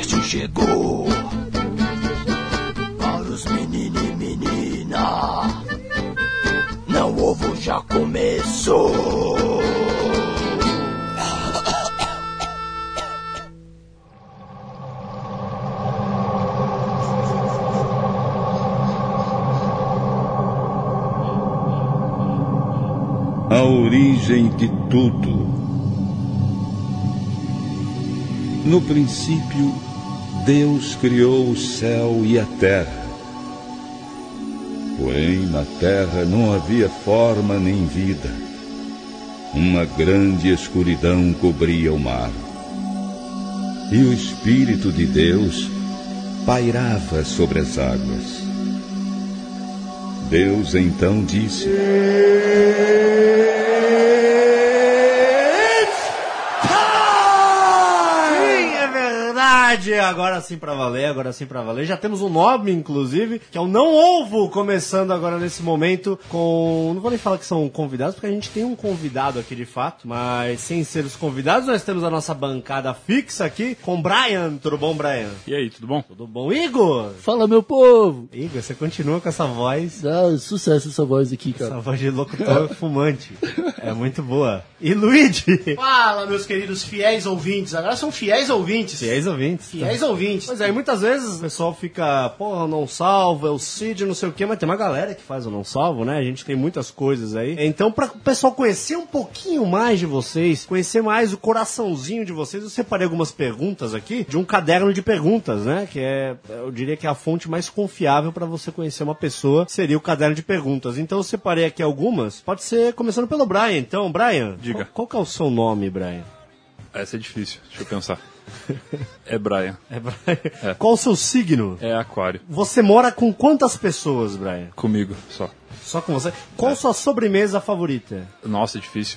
podcast chegou para os meninos e menina. Não, o ovo já começou. A origem de tudo. No princípio, Deus criou o céu e a terra. Porém, na terra não havia forma nem vida. Uma grande escuridão cobria o mar. E o Espírito de Deus pairava sobre as águas. Deus então disse: Agora sim pra valer, Já temos um nome, inclusive, que é o Não Ovo, começando agora nesse momento com... Não vou nem falar que são convidados, porque a gente tem um convidado aqui de fato, mas sem ser os convidados, nós temos a nossa bancada fixa aqui com o Brian. Tudo bom, Brian? E aí, tudo bom? Tudo bom. Igor? Fala, meu povo! Igor, você continua com essa voz... Sucesso essa voz aqui, cara. Essa voz de locutor fumante. É muito boa. E Luigi? Fala, meus queridos fiéis ouvintes. Agora são fiéis ouvintes. Fiéis ouvintes. Fiéis ouvintes. Pois é, muitas vezes o pessoal fica, porra, não salvo, é o Cid, não sei o quê, mas tem uma galera que faz o não salvo, né? A gente tem muitas coisas aí. Então, pra o pessoal conhecer um pouquinho mais de vocês, conhecer mais o coraçãozinho de vocês, eu separei algumas perguntas aqui de um caderno de perguntas, né? Que é, eu diria que é a fonte mais confiável pra você conhecer uma pessoa, seria o caderno de perguntas. Então, eu separei aqui algumas. Pode ser começando pelo Brian. Então, Brian, diga. Qual que é o seu nome, Brian? Essa é difícil, deixa eu pensar. É Brian. É Brian. É. Qual o seu signo? É Aquário. Você mora com quantas pessoas, Brian? Comigo, só. Só com você? Qual sua sobremesa favorita? Nossa, é difícil.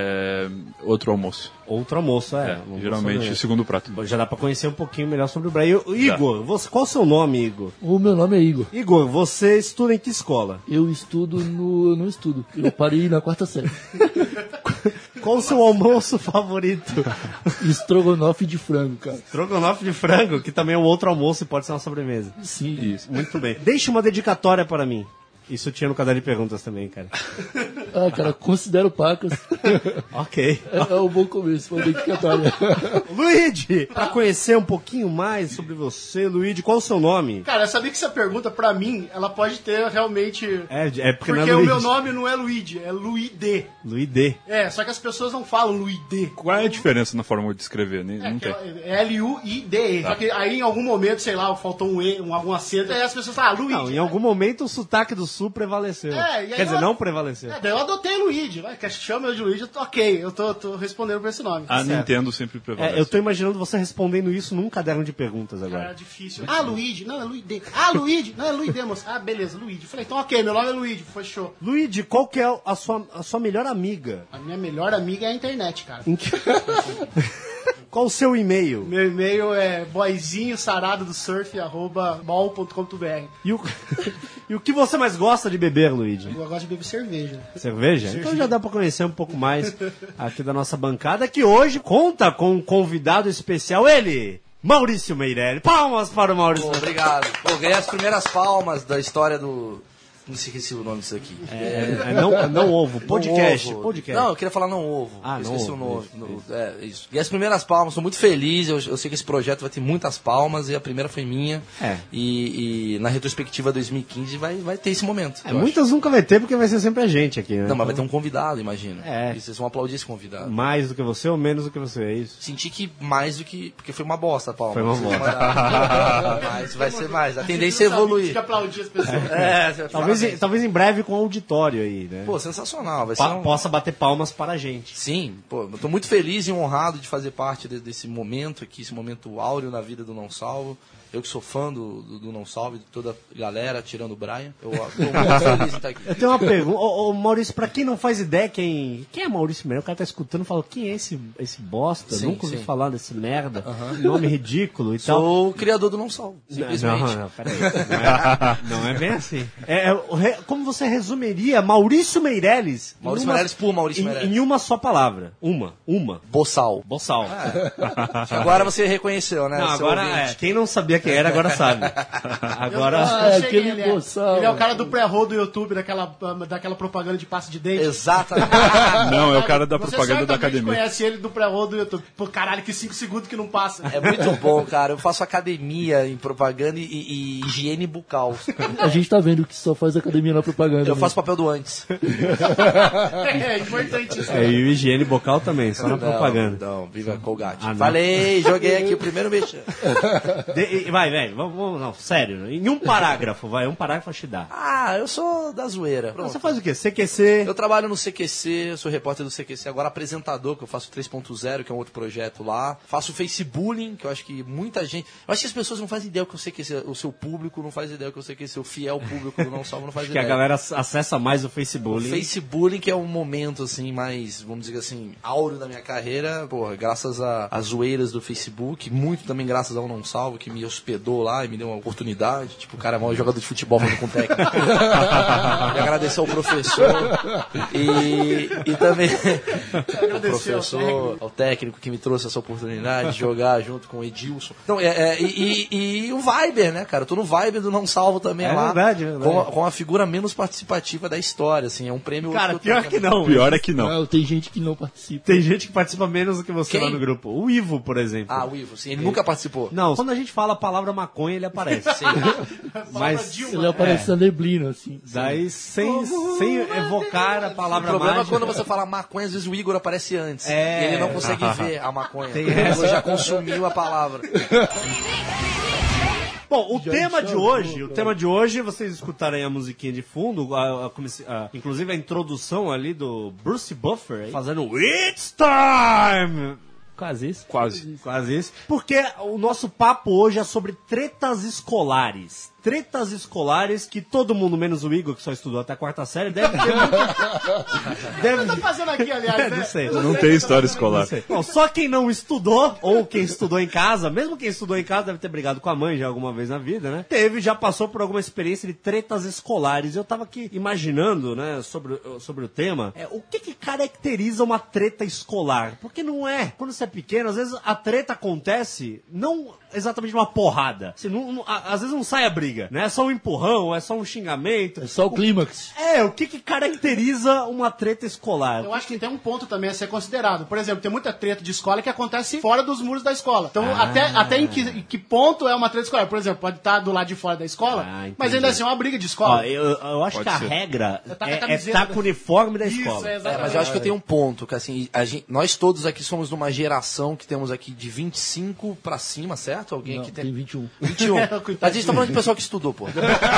Outro almoço. Outro almoço, geralmente o segundo prato. Já dá pra conhecer um pouquinho melhor sobre o Brian. Igor, qual o seu nome, Igor? O meu nome é Igor. Igor, você estuda em que escola? Eu estudo eu não estudo. Eu parei na 4ª série. Qual o seu almoço favorito? Estrogonofe de frango, cara. Estrogonofe de frango, que também é um outro almoço e pode ser uma sobremesa. Sim. Isso. Muito bem. Deixe uma dedicatória para mim. Isso tinha no caderno de perguntas também, cara. Cara, considero pacas. Ok. É um bom começo, uma dedicatória. Luigi, pra conhecer um pouquinho mais sobre você, Luigi, qual o seu nome? Cara, eu sabia que essa pergunta, pra mim, ela pode ter realmente... Porque não é o Luigi. meu nome não é Luigi, é Luide. Luide. Só que as pessoas não falam Luide. Qual é a diferença na forma de escrever? Não tem. É L-U-I-D-E. Tá. Só que aí, em algum momento, sei lá, faltou um E, algum acento, aí as pessoas falam, Luigi. Não, em algum momento o sotaque do Sul prevaleceu. Quer dizer, não prevaleceu. Daí eu adotei Luigi. Chama eu de Luigi, ok, eu tô respondendo por esse nome. A Nintendo sempre prevalece. Eu tô imaginando você respondendo isso num caderno de perguntas agora. É difícil. Luigi, não, é Luide. Luigi, não, é Luide, moça. Beleza, Luigi. Falei, então ok, meu nome é Luigi, fechou. Luigi, qual que é a sua melhor amiga? A minha melhor amiga é a internet, cara. Qual o seu e-mail? Meu e-mail é boyzinhosarado.surf@mol.com.br. E o que você mais gosta de beber, Luigi? Eu gosto de beber cerveja. Cerveja? Então já dá pra conhecer um pouco mais aqui da nossa bancada, que hoje conta com um convidado especial, ele, Maurício Meirelles. Palmas para o Maurício. Obrigado. Ganhei as primeiras palmas da história do... Não sei esqueci o nome disso aqui. Não Ovo, podcast. Não, ovo. Não, eu queria falar Não Ovo. Esqueci o nome. Isso. E as primeiras palmas, estou muito feliz. Eu sei que esse projeto vai ter muitas palmas e a primeira foi minha. E na retrospectiva 2015 vai ter esse momento. Muitas nunca vai ter, porque vai ser sempre a gente aqui, né? Não, mas vai ter um convidado, imagina. E vocês vão aplaudir esse convidado. Mais do que você ou menos do que você, é isso? Senti que mais do que... Porque foi uma bosta a palma. Foi uma bosta. Mas vai ser mais. A tendência é evoluir. Tem que aplaudir as pessoas. Talvez em breve com auditório aí, né? Pô, sensacional. Vai ser possa bater palmas para a gente. Sim, eu tô muito feliz e honrado de fazer parte desse momento aqui, esse momento áureo na vida do Não Salvo. Eu que sou fã do Não Salve, de toda a galera, tirando o Brian. Eu tô muito feliz de estar aqui. Eu tenho uma pergunta. Ô, Maurício, pra quem não faz ideia, quem é Maurício Meirelles? O cara tá escutando e fala, quem é esse bosta? Sim, Nunca ouvi sim. falar desse merda. Nome ridículo e tal. Sou o criador do Não Salve, simplesmente. Não, peraí. Não é bem assim. Como você resumiria Maurício Meirelles? Maurício Meirelles por Maurício Meirelles. Em uma só palavra. Uma. Boçal. Boçal. Agora você reconheceu, né? Não, seu agora ouvinte. Quem não sabia quem era, agora sabe. Agora. Eu cheguei, aquele ele boçal. Ele é o cara do pré-roll do YouTube, daquela propaganda de pasta de dente. Exatamente. Não, é o cara da Você propaganda da certamente academia. conhece ele do pré-roll do YouTube. Pô, caralho, que 5 segundos que não passa. É muito bom, cara. Eu faço academia em propaganda e higiene bucal. A gente tá vendo que só faz academia na propaganda. Eu né? faço papel do antes. É importante isso. E o higiene bucal também, só na propaganda. Não, viva Colgate. não. Falei, joguei aqui o primeiro mexer. Vai, velho, vamos, não, sério. Em um parágrafo, um parágrafo te dá. Ah, eu sou da zoeira. Pronto. Você faz o quê? CQC. Eu trabalho no CQC, eu sou repórter do CQC, agora apresentador, que eu faço 3.0, que é um outro projeto lá. Faço Facebooling, que eu acho que muita gente... Eu acho que as pessoas não fazem ideia o que eu CQC, o seu público não faz ideia o que eu CQC, o fiel público do Não Salvo não faz Que ideia. a galera acessa mais o Facebook. O Facebooling, que é um momento, assim, mais, vamos dizer assim, áureo da minha carreira, porra, graças às zoeiras do Facebook, muito também graças ao Não Salvo, que me hospedou lá e me deu uma oportunidade. Tipo, o cara é maior jogador de futebol falando com técnico. E agradecer ao professor e também ao professor, ao técnico que me trouxe essa oportunidade de jogar junto com o Edilson. Então, e o Viber, né, cara? Eu tô no Viber do Não Salvo também lá. Verdade. Com a figura menos participativa da história, assim, é um prêmio... Cara, pior que não. Pior é que não. Não, tem gente que não participa. Tem gente que participa menos do que você Quem? lá no grupo. O Ivo, por exemplo. Ah, o Ivo, sim, ele nunca participou. Não, quando a gente fala a palavra maconha, ele aparece. Sim. Mas Ele aparece na neblina, assim. daí, sem evocar a O palavra problema é mágica. quando você fala maconha, às vezes o Igor aparece antes. É. E ele não consegue ver a maconha. Tem Porque essa. ele já consumiu a palavra. Bom, o tema de hoje, vocês escutarem a musiquinha de fundo, inclusive a introdução ali do Bruce Buffer, aí, fazendo It's Time! Quase isso. Quase isso. Porque o nosso papo hoje é sobre tretas escolares. Tretas escolares que todo mundo, menos o Igor, que só estudou até a 4ª série, deve ter muito... O que tá fazendo aqui, aliás? Não sei. Não tem história escolar. Bom, só quem não estudou, ou quem estudou em casa, mesmo quem estudou em casa deve ter brigado com a mãe já alguma vez na vida, né? Já passou por alguma experiência de tretas escolares. Eu tava aqui imaginando, né, sobre o tema, o que caracteriza uma treta escolar? Porque não é. Quando você é pequeno, às vezes a treta acontece não exatamente uma porrada. Assim, às vezes não sai a briga, né? É só um empurrão, é só um xingamento. É só o clímax. O que caracteriza uma treta escolar? Eu acho que tem um ponto também a ser considerado. Por exemplo, tem muita treta de escola que acontece fora dos muros da escola. Então, até em que ponto é uma treta escolar? Por exemplo, pode estar do lado de fora da escola, mas ainda assim é uma briga de escola. Ó, eu acho Pode que a ser. regra Tá com a é camiseta. estar com o uniforme da Isso, escola. exatamente. Mas eu acho que eu tenho um ponto, que assim, nós todos aqui somos de uma geração que temos aqui de 25 pra cima, certo? Alguém Não, aqui tem 21. 21. A gente tá falando de pessoal que estudou, pô.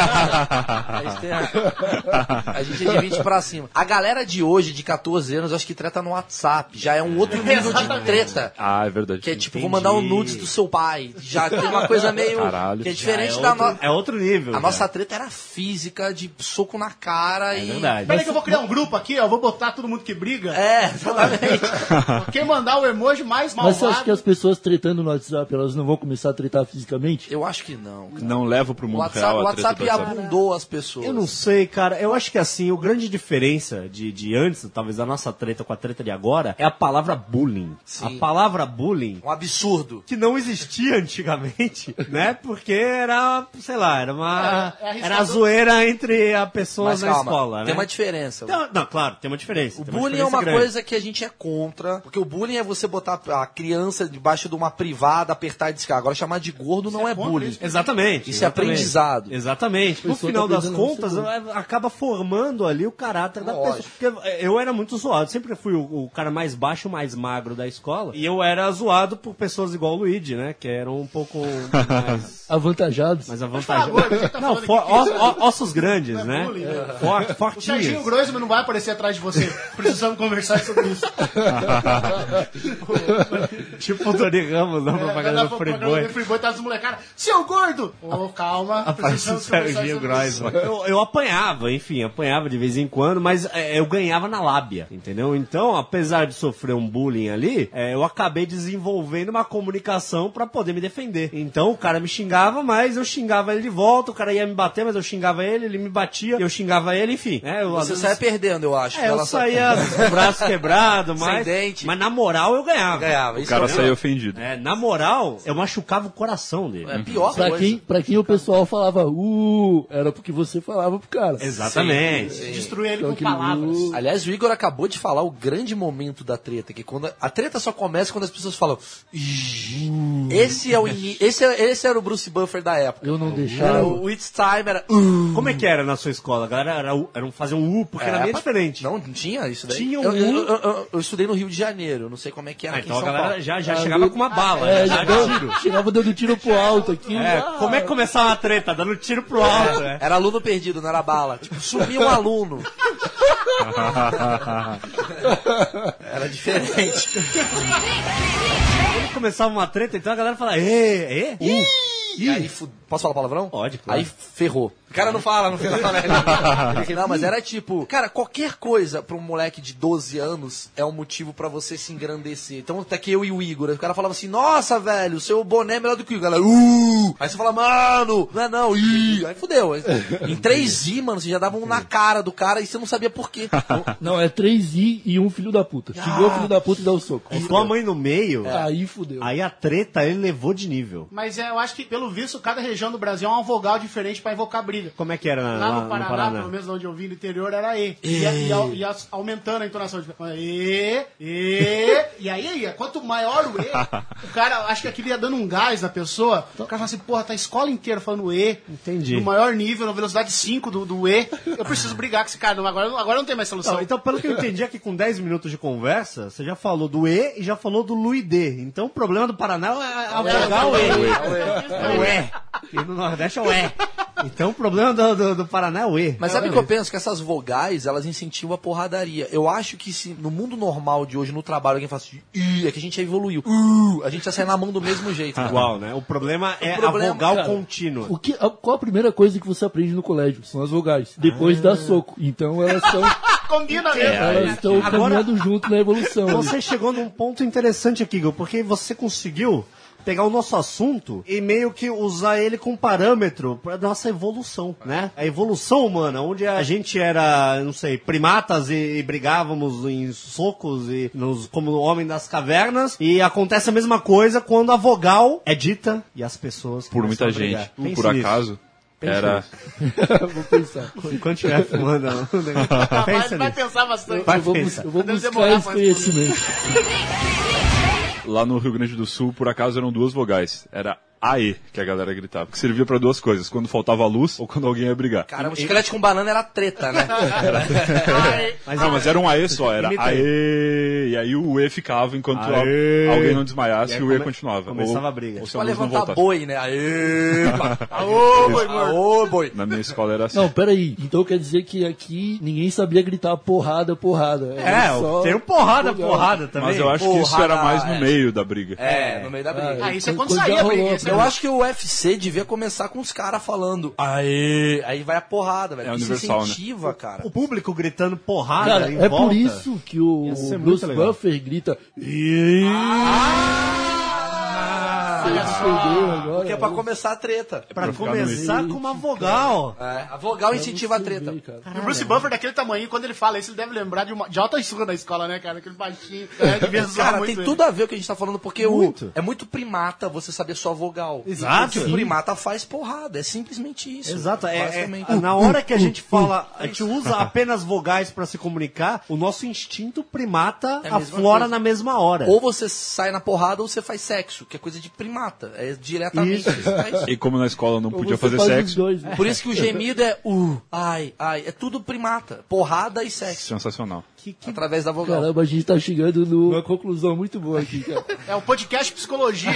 A gente é de 20 pra cima. A galera de hoje, de 14 anos, eu acho que treta no WhatsApp. Já é um outro nível de treta. Ah, é verdade. Que é tipo, vou mandar um nudes do seu pai. Já tem uma coisa meio... Caralho. Que é diferente É outro nível. A já. nossa treta era física, de soco na cara É e... verdade. Peraí que eu vou criar um grupo aqui, ó. Vou botar todo mundo que briga. É, exatamente. Quem mandar o emoji mais Mas você acha que malvado... as pessoas tretando no WhatsApp, elas não vão começar a tretar fisicamente? Eu acho que não. Cara. Não leva pro O mundo WhatsApp, real o a treta WhatsApp do WhatsApp. abundou as pessoas. Eu não sei, cara. Eu acho que assim, a grande diferença de antes, talvez da nossa treta com a treta de agora, é a palavra bullying. Sim. A palavra bullying, Um absurdo. que não existia antigamente, né? Porque era, sei lá, era uma... É arriscado. era a zoeira entre as pessoas Mas na calma, escola, né? tem uma diferença. Não, claro, tem uma diferença. O tem bullying é diferença uma grande. coisa que a gente é contra, porque o bullying é você botar a criança debaixo de uma privada, apertar e descarregar. Agora chamar de gordo não é contra bullying. isso. Exatamente. Isso é exatamente. aprendizado. Exatamente. No final das contas, acaba formando ali o caráter da pessoa. Porque eu era muito zoado. Sempre fui o cara mais baixo, mais magro da escola. E eu era zoado por pessoas igual o Luigi, né? Que eram um pouco mais... avantajados. Mais avantajados. Não, ossos grandes, né? Fortinhos. O Serginho Groisman não vai aparecer atrás de você. Precisamos conversar sobre isso. Tipo o Tony Ramos na propaganda do Friboi. O Friboi tá as molecadas. Seu gordo! Calma. Aparece o Serginho Groisman. Eu apanhava, enfim, apanhava de vez em quando, mas eu ganhava na lábia, entendeu? Então, apesar de sofrer um bullying ali, eu acabei desenvolvendo uma comunicação pra poder me defender. Então, o cara me xingava, mas eu xingava ele de volta, o cara ia me bater, mas eu xingava ele me batia, eu xingava ele, enfim. Você saia perdendo, eu acho. Eu saía com o braço quebrado, mas... Sem dente. Mas na moral eu ganhava. O cara saía ofendido. Na moral, eu machucava o coração dele. É pior coisa. Pra quem o pessoal falava, era porque você falava pro cara. Exatamente. Destruir ele com palavras. Aliás, o Igor acabou de falar o grande momento da treta, que quando a treta só começa quando as pessoas falam esse era o Bruce Buffer da época. Eu não deixava. O It's Time era Como é que era na sua escola? A galera era fazer um porque era meio diferente. Não tinha isso daí. Tinha eu estudei no Rio de Janeiro, não sei como é que era aqui então em São a galera Paulo. já chegava com uma bala. Chegava dando tiro pro alto aqui. Como é que começava a treta? Dando tiro pro alto. Era aluno perdido, não era bala. Tipo, sumia um aluno. Era diferente. Quando começava uma treta, então a galera falava, E aí, posso falar palavrão? Pode, claro. Aí ferrou. O cara não fala, no final. Não, mas era tipo... Cara, qualquer coisa pra um moleque de 12 anos é um motivo pra você se engrandecer. Então, até que eu e o Igor, o cara falava assim, nossa, velho, seu boné é melhor do que o Igor. Galera, Aí você fala, mano, não, Aí fudeu. Em 3i, mano, você já dava um na cara do cara e você não sabia por quê. Não, é 3i e um filho da puta. Xingou o filho da puta e dá o soco. Com a mãe no meio, Aí fudeu. aí a treta ele levou de nível. Mas eu acho que, pelo visto, cada região do Brasil é uma vogal diferente pra evocar briga. Como é que era lá no Paraná, pelo menos onde eu vi no interior, era E. E aumentando a entonação de e aí, quanto maior o E, o cara, acho que aquilo ia dando um gás na pessoa. O cara fala assim, porra, tá a escola inteira falando E. Entendi. No maior nível, na velocidade 5 do E. Eu preciso brigar com esse cara. Não, agora não tem mais solução. Então, pelo que eu entendi aqui, com 10 minutos de conversa, você já falou do E e já falou do Luidê. Então o problema do Paraná é afogar o E. É o E. E no Nordeste é o E. Então o problema do Paraná é o E. Mas sabe o que eu penso? Que essas vogais, elas incentivam a porradaria. Eu acho que se no mundo normal de hoje, no trabalho, alguém fala assim, é que a gente já evoluiu. A gente já sai na mão do mesmo jeito. Igual, né? O problema é a vogal contínua. Qual a primeira coisa que você aprende no colégio? São as vogais. Depois dá soco. Então elas são... Combina mesmo. Elas estão caminhando junto na evolução. Você chegou num ponto interessante aqui, Gil, porque você conseguiu pegar o nosso assunto e meio que usar ele como parâmetro para nossa evolução, né? A evolução humana, onde a gente era, não sei, primatas e brigávamos em socos e como o homem das cavernas, e acontece a mesma coisa quando a vogal é dita e as pessoas por muita gente, por acaso. Era. Vou pensar. Enquanto estiver fumando, vai pensar bastante. Eu vou buscar esse conhecimento. Lá no Rio Grande do Sul, por acaso, eram duas vogais. Era AE, que a galera gritava. Que servia pra duas coisas, quando faltava luz ou quando alguém ia brigar. Cara, o chiclete com banana era treta, né? Mas era um AE só, era AE, e aí o E ficava enquanto alguém não desmaiasse e o E continuava. Começava a briga. Ou se a luz não voltasse. Boi, né? Aê! Aô, boi, aô, boi. Na minha escola era assim. Não, peraí. Então quer dizer que aqui ninguém sabia gritar porrada. Tem um porrada também. Mas eu acho que isso era mais no meio da briga. No meio da briga. Isso é quando saía a briga. Eu acho que o UFC devia começar com os caras falando aê, aí vai a porrada, velho. Isso incentiva, né? Cara. O público gritando porrada cara, em volta. Por isso que o Bruce Buffer grita porque é pra começar a treta. Pra começar com uma vogal. A vogal incentiva a treta. E o Bruce Buffer daquele tamanho, quando ele fala isso, ele deve lembrar de alta surra na escola, né, cara? Aquele baixinho. Cara, tem tudo a ver o que a gente tá falando, porque é muito primata você saber só vogal. Exato. O primata faz porrada, é simplesmente isso. Exato. Na hora que a gente fala, a gente usa apenas vogais pra se comunicar, o nosso instinto primata aflora na mesma hora. Ou você sai na porrada ou você faz sexo, que é coisa de primata. primata. É diretamente. Isso. E como na escola não podia fazer faz os sexo. dois, né? Por isso que o gemido é ai. É tudo primata. Porrada e sexo. Sensacional. Através da vogal. Caramba, a gente tá chegando numa conclusão muito boa aqui, cara. É um podcast psicologia.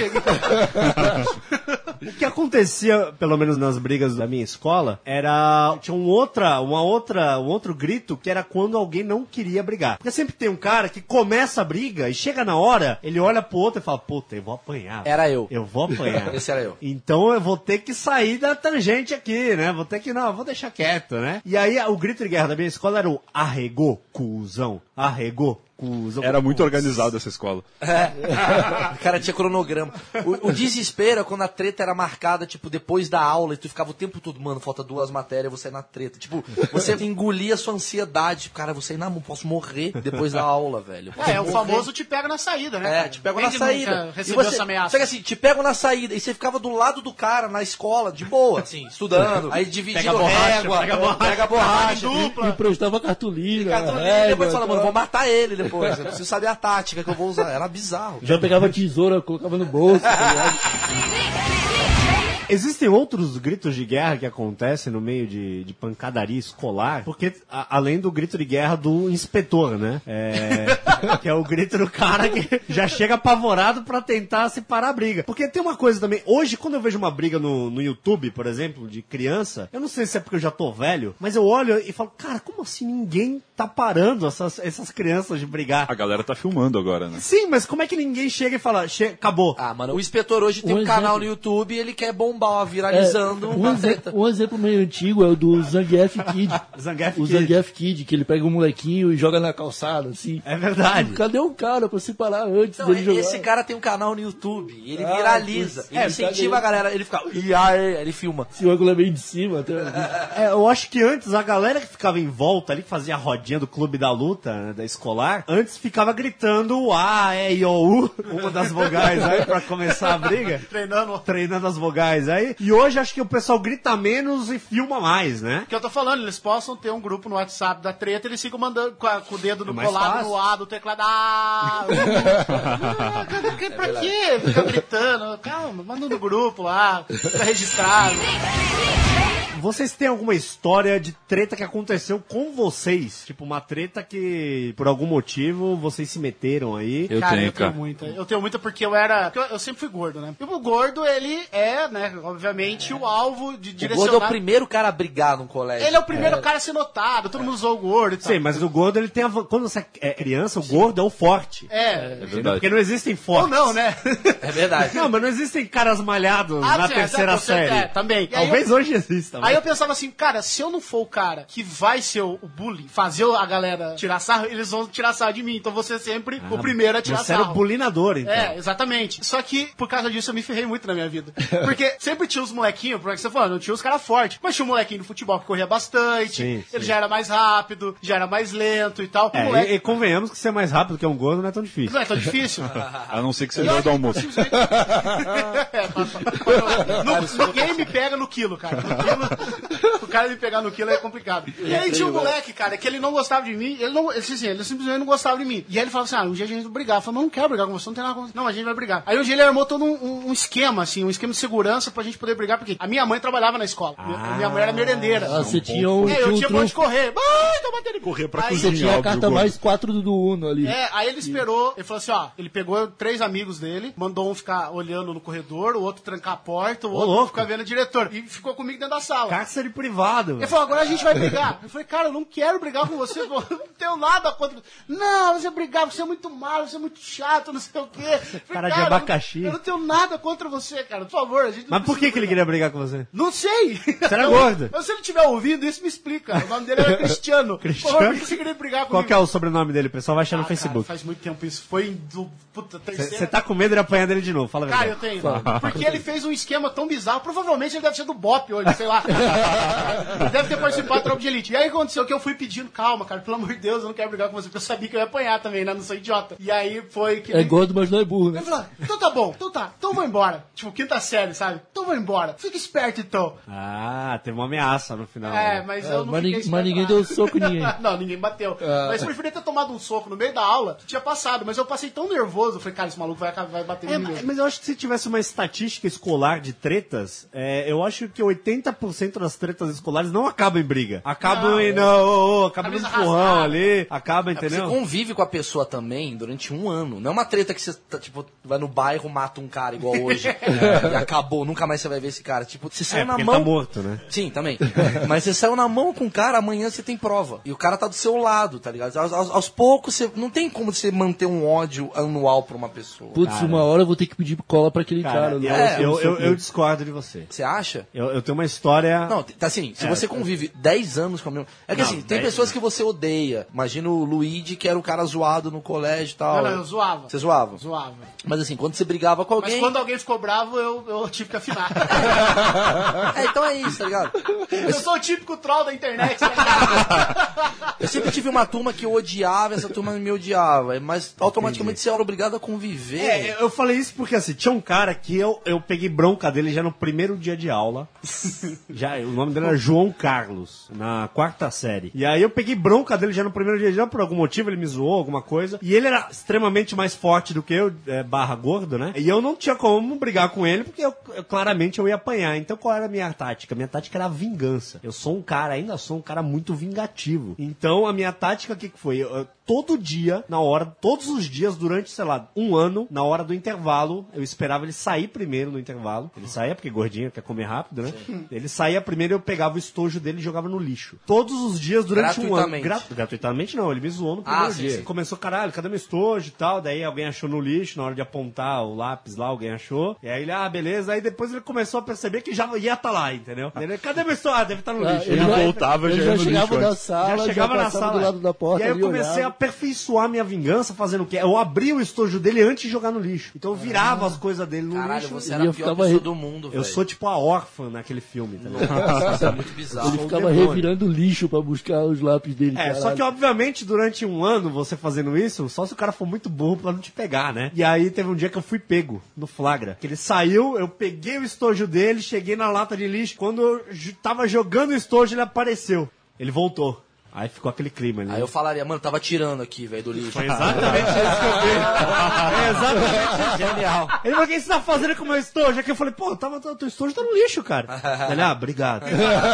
O que acontecia, pelo menos nas brigas da minha escola, tinha um outro grito que era quando alguém não queria brigar. Porque sempre tem um cara que começa a briga e chega na hora, ele olha pro outro e fala, puta, eu vou apanhar. Era eu. Eu vou apanhar. Esse era eu. Então eu vou ter que sair da tangente aqui, né? Vou deixar quieto, né? E aí o grito de guerra da minha escola era o arregou, cuzão. Arregou. Era muito organizado essa escola. O cara tinha cronograma. O desespero é quando a treta era marcada, tipo, depois da aula, e tu ficava o tempo todo, mano, falta 2 matérias, eu vou sair na treta. Tipo, você engolia a sua ansiedade. Tipo, cara, eu vou sair posso morrer depois da aula, velho. O famoso te pega na saída, né? Te pego na saída. Recebeu essa ameaça. Pega assim, te pego na saída. E você ficava do lado do cara, na escola, de boa, assim, estudando. Aí dividindo régua, pega a borracha. E prestava cartolina. E depois fala, mano, vou matar ele depois. Eu preciso saber a tática que eu vou usar. Era bizarro. Já pegava tesoura, colocava no bolso, tá ligado? Existem outros gritos de guerra que acontecem no meio de pancadaria escolar, porque além do grito de guerra do inspetor, né? Que é o grito do cara que já chega apavorado pra tentar separar a briga. Porque tem uma coisa também, hoje quando eu vejo uma briga no YouTube, por exemplo, de criança, eu não sei se é porque eu já tô velho, mas eu olho e falo, cara, como assim ninguém tá parando essas crianças de brigar? A galera tá filmando agora, né? Sim, mas como é que ninguém chega e fala, acabou? Ah, mano, o inspetor hoje tem um canal no YouTube e ele quer bombar, viralizando uma treta. Um exemplo meio antigo é o do Zangief Kid. Zangief Kid, que ele pega um molequinho e joga na calçada, assim. É verdade. Cadê um cara pra separar antes Então, dele jogar? Esse cara tem um canal no YouTube, ele viraliza, ele incentiva a galera, ele fica, ele filma. Se o ângulo é meio de cima, até. Eu acho que antes a galera que ficava em volta ali, que fazia a rodinha do clube da luta, né, da escolar, antes ficava gritando o A, E, I, O, U, uma das vogais aí pra começar a briga. Treinando as vogais aí. E hoje acho que o pessoal grita menos e filma mais, né? Que eu tô falando, eles possam ter um grupo no WhatsApp da treta, eles ficam mandando com o dedo colado no A do teclado. Pra quê? Fica gritando. Calma, manda no grupo lá, tá registrado. Vocês têm alguma história de treta que aconteceu com vocês? Tipo, uma treta que, por algum motivo, vocês se meteram aí? Eu tenho muita. Eu tenho muita porque eu sempre fui gordo, né? E o gordo, ele é, né, obviamente, o alvo de direcionar... O gordo é o primeiro cara a brigar no colégio. Ele é o primeiro cara a ser notado, todo mundo usou o gordo e tal. Sim, mas o gordo, ele tem quando você é criança, o gordo é o forte. É verdade. Porque não existem fortes. Ou não, né? É verdade. Não, mas não existem caras malhados na terceira série. Também. Talvez hoje exista. Aí eu pensava assim, cara, se eu não for o cara que vai ser o bullying, fazer a galera tirar sarro, eles vão tirar sarro de mim. Então você é sempre o primeiro a tirar você sarro. Você era o bulinador, então. É, exatamente. Só que, por causa disso, eu me ferrei muito na minha vida. Porque sempre tinha os molequinhos, porque você falou, não tinha os caras fortes, mas tinha um molequinho do futebol que corria bastante, ele já era mais rápido, já era mais lento e tal. E convenhamos que ser mais rápido que um gordo não é tão difícil. Não é tão difícil. A não ser que seja hora do almoço. Ninguém me pega no quilo, cara. O cara me pegar no quilo é complicado. E aí tinha um moleque, cara, que ele não gostava de mim, ele simplesmente não gostava de mim. E aí ele falava assim, um dia a gente vai brigar. Eu falei, mas não quero brigar com você, não tem nada com você. Não, a gente vai brigar. Aí um dia ele armou todo um esquema, assim, um esquema de segurança pra gente poder brigar, porque a minha mãe trabalhava na escola. Minha mãe era merendeira. Você tinha eu tinha ponto de correr. Tô batendo em correr pra cozinhar. Você tinha a carta mais 4 do Uno ali. Aí ele esperou, ele falou assim, ele pegou 3 amigos dele, mandou um ficar olhando no corredor, o outro trancar a porta, o outro ficar vendo o diretor. E ficou comigo dentro da sala. Cárcere privado. Ele falou, agora a gente vai brigar. Eu falei, cara, eu não quero brigar com você, eu não tenho nada contra... Não, você brigar, você é muito malo, você é muito chato, não sei o quê. Falei, cara de abacaxi. Eu não tenho nada contra você, cara, por favor. A gente mas por que ele queria brigar com você? Não sei. Você era gordo. Se ele estiver ouvindo, isso me explica. O nome dele era Cristiano. Cristiano? Por que você queria brigar comigo? Qual que é o sobrenome dele? O pessoal vai achar no Facebook. Cara, faz muito tempo isso. Foi terceira... Você tá com medo de apanhar dele de novo, fala a verdade. Cara, eu tenho. Porque ele fez um esquema tão bizarro. Provavelmente ele deve ser do BOP hoje, sei lá. Deve ter participado do Tropa de Elite. E aí aconteceu que eu fui pedindo, calma, cara, pelo amor de Deus, eu não quero brigar com você, porque eu sabia que eu ia apanhar também, né? Não sou idiota. E aí foi que... É gordo, mas não é burro, né? Ele falou, então tá bom, então vou embora. Tipo, quinta série, sabe? Então vou embora. Fica esperto, então. Ah, teve uma ameaça no final. Mas eu não fiquei esperto. Mas ninguém deu soco em ninguém. Não, ninguém bateu. Mas eu preferia ter tomado um soco no meio da aula, que tinha passado. Mas eu passei tão nervoso, eu falei, cara, esse maluco vai bater em mim. Mas eu acho que se tivesse uma estatística escolar de tretas, eu acho que 80% das tretas escolares não acabam em briga. Acabam acabam no empurrão ali, acaba, entendeu? Você convive com a pessoa também durante um ano. Não é uma treta que você, tipo, vai no bairro, mata um cara igual hoje. E acabou, nunca mais você vai ver esse cara. Tipo, você saiu na mão... Ele tá morto, né? Sim, também. Mas você saiu na mão com o cara, amanhã você tem prova. E o cara tá do seu lado, tá ligado? Aos poucos, não tem como você manter um ódio anual pra uma pessoa. Putz, cara, uma hora eu vou ter que pedir cola pra aquele cara. Eu discordo de você. Você acha? Eu tenho uma história... Não, assim, se você convive 10 anos com a mesma... É que assim, tem pessoas que você odeia. Imagina o Luigi, que era o cara zoado no colégio e tal. Não, eu zoava. Você zoava? Zoava. Mas assim, quando você brigava com alguém... Mas quando alguém ficou bravo, eu tive que afinar. Então é isso, tá ligado? Eu sou o típico troll da internet. Eu sempre tive uma turma que eu odiava, essa turma me odiava. Mas automaticamente você era obrigado a conviver. Eu falei isso porque assim, tinha um cara que eu peguei bronca dele já no primeiro dia de aula. O nome dele era João Carlos, na 4ª série. E aí eu peguei bronca dele já no primeiro dia de aula, por algum motivo, ele me zoou, alguma coisa. E ele era extremamente mais forte do que eu, barra gordo, né? E eu não tinha como brigar com ele, porque claramente eu ia apanhar. Então qual era a minha tática? A minha tática era a vingança. Eu sou um cara, ainda sou um cara muito vingativo. Então a minha tática, o que foi? Todo dia, todos os dias, durante, sei lá, um ano, na hora do intervalo, eu esperava ele sair primeiro no intervalo. Ele saía, porque gordinho quer comer rápido, né? Sim. Ele saía primeiro, eu pegava o estojo dele e jogava no lixo. Todos os dias, durante um ano. Gratuitamente não, ele me zoou no primeiro dia. Sim. Começou, caralho, cadê meu estojo e tal? Daí alguém achou no lixo, na hora de apontar o lápis lá, alguém achou. E aí ele, beleza. Aí depois ele começou a perceber que já ia estar lá, entendeu? Ele, cadê meu estojo? Deve estar no lixo. Ele voltava, já ia no lixo. Já chegava na sala. Do lado da porta, e aí eu comecei a aperfeiçoar minha vingança fazendo o quê? Eu abria o estojo dele antes de jogar no lixo. Então eu virava as coisas dele no lixo. Você era a pior pessoa do mundo, velho. Eu sou tipo a órfã naquele filme, tá ligado? Isso é muito bizarro. Ele ficava revirando lixo pra buscar os lápis dele. Só que obviamente durante um ano você fazendo isso, só se o cara for muito burro pra não te pegar, né? E aí teve um dia que eu fui pego no flagra. Que ele saiu, eu peguei o estojo dele, cheguei na lata de lixo. Quando eu tava jogando o estojo, ele apareceu. Ele voltou. Aí ficou aquele clima ali. Aí eu falaria, mano, tava tirando aqui, velho, do lixo. Foi exatamente isso que eu vi. Exatamente isso. Genial. Ele falou, o que você tá fazendo com o meu estojo? Aqui eu falei, pô, teu estojo tá no lixo, cara. Ele, obrigado.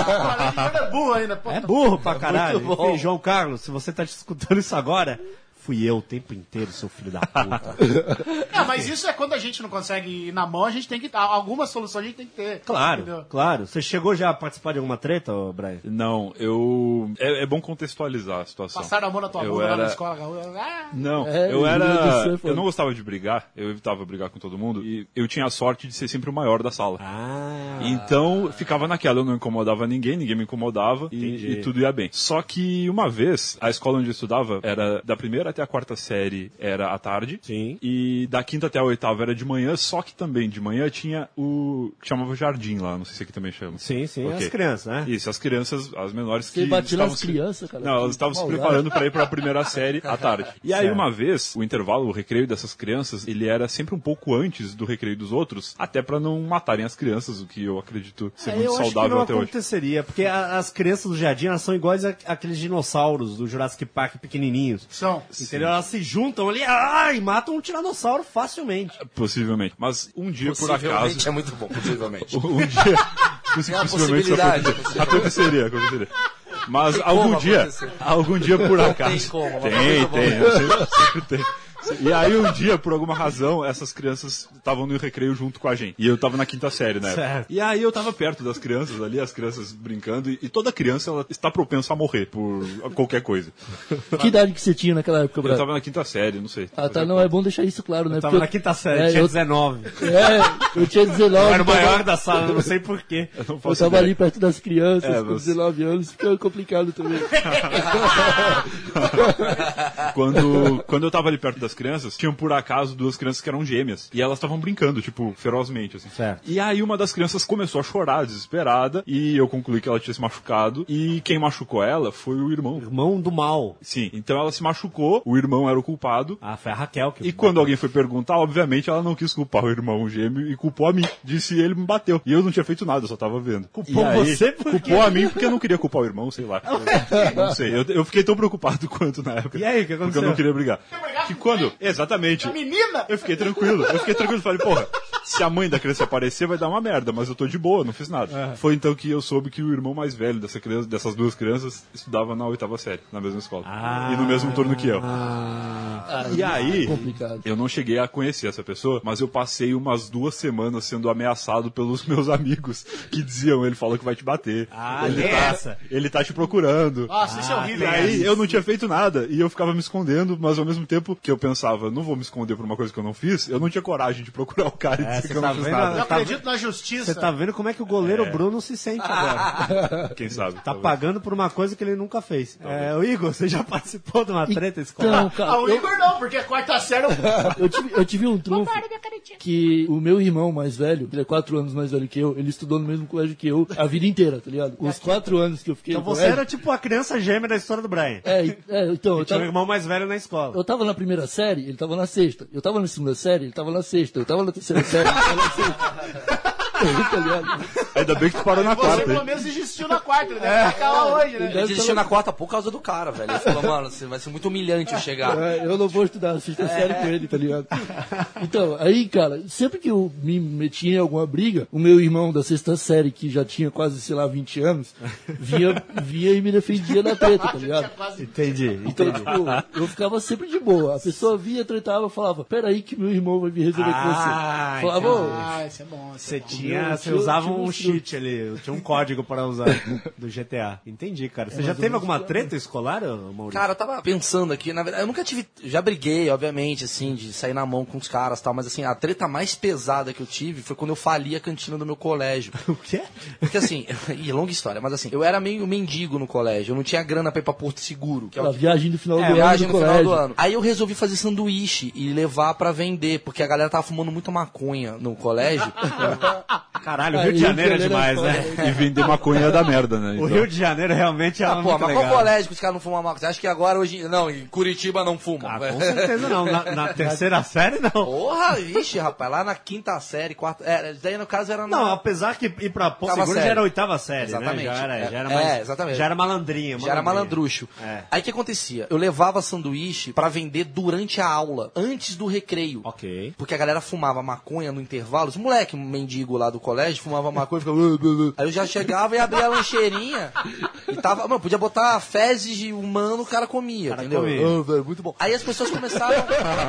É burro ainda, pô. É burro pra caralho. Enfim, João Carlos, se você tá escutando isso agora... Fui eu o tempo inteiro, seu filho da puta. Mas isso é quando a gente não consegue ir na mão, a gente tem que... Alguma solução a gente tem que ter. Claro, entendeu? claro. Você chegou já a participar de alguma treta, Brian? Não, é bom contextualizar a situação. Passaram a mão na tua bunda lá na escola. Não, eu não gostava de brigar, eu evitava brigar com todo mundo, e eu tinha a sorte de ser sempre o maior da sala. Então, ficava naquela, eu não incomodava ninguém me incomodava, e tudo ia bem. Só que, uma vez, a escola onde eu estudava era da primeira até a 4ª série era à tarde. Sim. E da 5ª até a 8ª era de manhã, só que também de manhã tinha o que chamava jardim lá, não sei se aqui também chama. Sim, okay. As crianças, né? Isso, as crianças, as menores que... Você batia nas crianças, cara? Não, elas estavam se preparando para ir para a primeira série à tarde. E aí uma vez, o intervalo, o recreio dessas crianças, ele era sempre um pouco antes do recreio dos outros, até para não matarem as crianças, o que eu acredito ser muito saudável até hoje. Não aconteceria, porque as crianças do jardim, elas são iguais àqueles dinossauros do Jurassic Park pequenininhos. São. Entendeu? Elas se juntam ali e matam um tiranossauro facilmente. Possivelmente. Mas um dia, por acaso... Possivelmente é muito bom, possivelmente. Um dia... Possivelmente aconteceria. Mas algum dia por acaso... Sempre tem. E aí um dia, por alguma razão, essas crianças estavam no recreio junto com a gente. E eu tava na 5ª série, né? Certo. E aí eu tava perto das crianças ali, as crianças brincando, e toda criança ela está propensa a morrer por qualquer coisa. Que idade que você tinha naquela época, Brad? Eu tava na 5ª série, não sei. Não, é bom deixar isso claro, né? Eu tava na 5ª série, tinha 19. Eu tinha 19. Eu era o maior da sala, não sei porquê. Eu tava ali perto das crianças, com 19 anos, fica complicado também. Quando eu tava ali perto das crianças, tinham por acaso 2 crianças que eram gêmeas. E elas estavam brincando, tipo, ferozmente, assim. Certo. E aí uma das crianças começou a chorar, desesperada, e eu concluí que ela tinha se machucado. E quem machucou ela foi o irmão. Irmão do mal. Sim, então ela se machucou, o irmão era o culpado. Ah, foi a Raquel que... E quando alguém foi perguntar, obviamente ela não quis culpar o irmão gêmeo e culpou a mim. Disse ele me bateu. E eu não tinha feito nada, eu só tava vendo. Culpou você por quê? Culpou a mim porque eu não queria culpar o irmão, sei lá. Não sei, eu fiquei tão preocupado quanto na época. E aí, o que aconteceu? Porque eu não queria brigar. Que quando... Exatamente. A menina? Eu fiquei tranquilo. Falei, porra, se a mãe da criança aparecer vai dar uma merda, mas eu tô de boa, não fiz nada. Foi então que eu soube que o irmão mais velho dessas 2 crianças estudava na 8ª série, na mesma escola. E no mesmo turno que eu. E aí, eu não cheguei a conhecer essa pessoa, mas eu passei umas 2 semanas sendo ameaçado pelos meus amigos que diziam, ele falou que vai te bater. Ele tá te procurando. Nossa, isso é horrível. E aí, eu não tinha feito nada, e eu ficava me escondendo, mas ao mesmo tempo que eu pensava, não vou me esconder por uma coisa que eu não fiz, eu não tinha coragem de procurar o cara e dizer que eu não fiz nada. Eu acredito na justiça. Você tá vendo como é que o goleiro Bruno se sente agora. Quem sabe? Tá pagando por uma coisa que ele nunca fez. O Igor, você já participou de uma treta escolar? Não, cara. O Igor não, porque a 4ª série... Eu tive um trunfo que o meu irmão mais velho, ele é 4 anos mais velho que eu, ele estudou no mesmo colégio que eu a vida inteira, tá ligado? Os 4 anos que eu fiquei Então no você colégio... era tipo a criança gêmea da história do Brian. Então... Eu tinha um irmão mais velho na escola. Eu tava na 1ª série, ele tava na 6ª. Eu tava na 2ª série, ele tava na 6ª. Eu tava na 3ª série, ele tava na 6ª. Tá ligado? Ainda bem que tu parou na 4ª. Você pelo menos existiu na 4ª, ele deve acabar hoje, né? Ele desistiu na 4ª por causa do cara, velho. Ele falou, mano, vai ser muito humilhante eu chegar. Eu não vou estudar a 6ª série com ele, tá ligado? Então, aí, cara, sempre que eu me metia em alguma briga, o meu irmão da 6ª série, que já tinha quase, sei lá, 20 anos, via e me defendia na treta, tá ligado? Entendi. Então, tipo, eu ficava sempre de boa. A pessoa via, tretava, eu falava, peraí que meu irmão vai me resolver com você. Falava, isso é bom. Você usava um cheat ali, tinha um código para usar do GTA. Entendi, cara. Você já teve alguma treta escolar, Maurício? Cara, eu tava pensando aqui, na verdade, eu nunca tive, já briguei, obviamente, assim, de sair na mão com os caras e tal, mas assim, a treta mais pesada que eu tive foi quando eu fali a cantina do meu colégio. O quê? Porque assim, longa história, mas assim, eu era meio mendigo no colégio, eu não tinha grana pra ir pra Porto Seguro. Que é a viagem do final do ano. Viagem no final do ano. Aí eu resolvi fazer sanduíche e levar pra vender, porque a galera tava fumando muita maconha no colégio. Caralho, o Rio de Janeiro é demais, né? E vender maconha é da merda, né? O Rio de Janeiro realmente é muito mas legal. qual colégio que os caras não fumam maconha? Você acha que agora hoje... Não, em Curitiba não fumam. Com certeza não. Na 3ª série, não. Porra, ixi, rapaz. Lá na 5ª série, 4ª... daí no caso era Não, apesar que ir pra Porto Seguro já era 8ª série, exatamente. Né? Já era mais... exatamente. Já era malandrinha. Já era malandrucho. Aí o que acontecia? Eu levava sanduíche pra vender durante a aula, antes do recreio. Ok. Porque a galera fumava maconha no intervalo. Os moleque mendigo lá do colégio fumava maconha e ficava... Aí eu já chegava e abria a lancheirinha e tava... Mano, podia botar fezes de humano, o cara comia, entendeu? Velho, muito bom. Aí as pessoas começaram...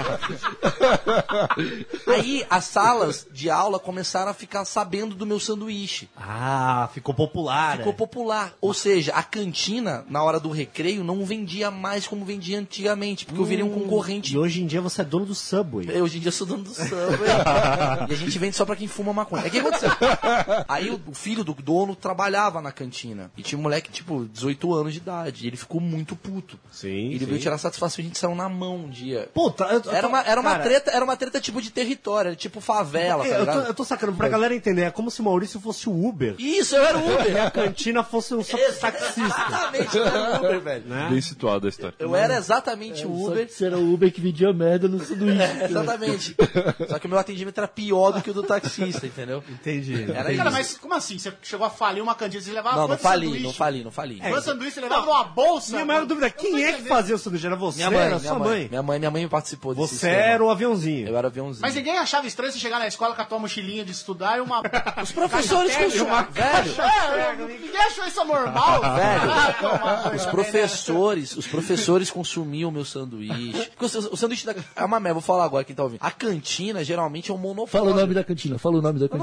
Aí as salas de aula começaram a ficar sabendo do meu sanduíche. Ficou popular. Ficou popular. Ou seja, a cantina, na hora do recreio, não vendia mais como vendia antigamente, porque eu virei um concorrente. E hoje em dia você é dono do Subway. Hoje em dia eu sou dono do Subway. E a gente vende só pra quem fuma maconha. Aí o que aconteceu? Aí o filho do dono trabalhava na cantina. E tinha um moleque, tipo, 18 anos de idade. E ele ficou muito puto. Sim. Ele veio tirar satisfação e a gente saiu na mão um dia. Puta, era uma treta tipo de território, era tipo favela, tá ligado? Eu tô sacando, pra galera entender, é como se o Maurício fosse o Uber. Isso, eu era o Uber. E a cantina fosse um taxista. Exatamente, eu era o Uber, velho. Né? Bem situada a história. Eu era exatamente o Uber. Você era o Uber que vendia merda no sanduíche. Exatamente. Só que o meu atendimento era pior do que o do taxista, entendeu? Entendi. Cara, mas como assim? Você chegou a falir uma cantina, você levava Não fali. Quanto sanduíche você levava numa bolsa? Minha maior dúvida é quem é que fazia o sanduíche? Era você? Era sua mãe? Minha mãe participou desse Você era o aviãozinho. Eu era o aviãozinho. Mas ninguém achava estranho você chegar na escola com a tua mochilinha de estudar e uma... Os professores consumiam. Velho. Ninguém achou isso normal? Velho. Os professores consumiam o meu sanduíche. Porque o sanduíche é uma merda, vou falar agora quem tá ouvindo. A cantina geralmente é um monopólio. Fala o nome da cantina, Eu não vou lembrar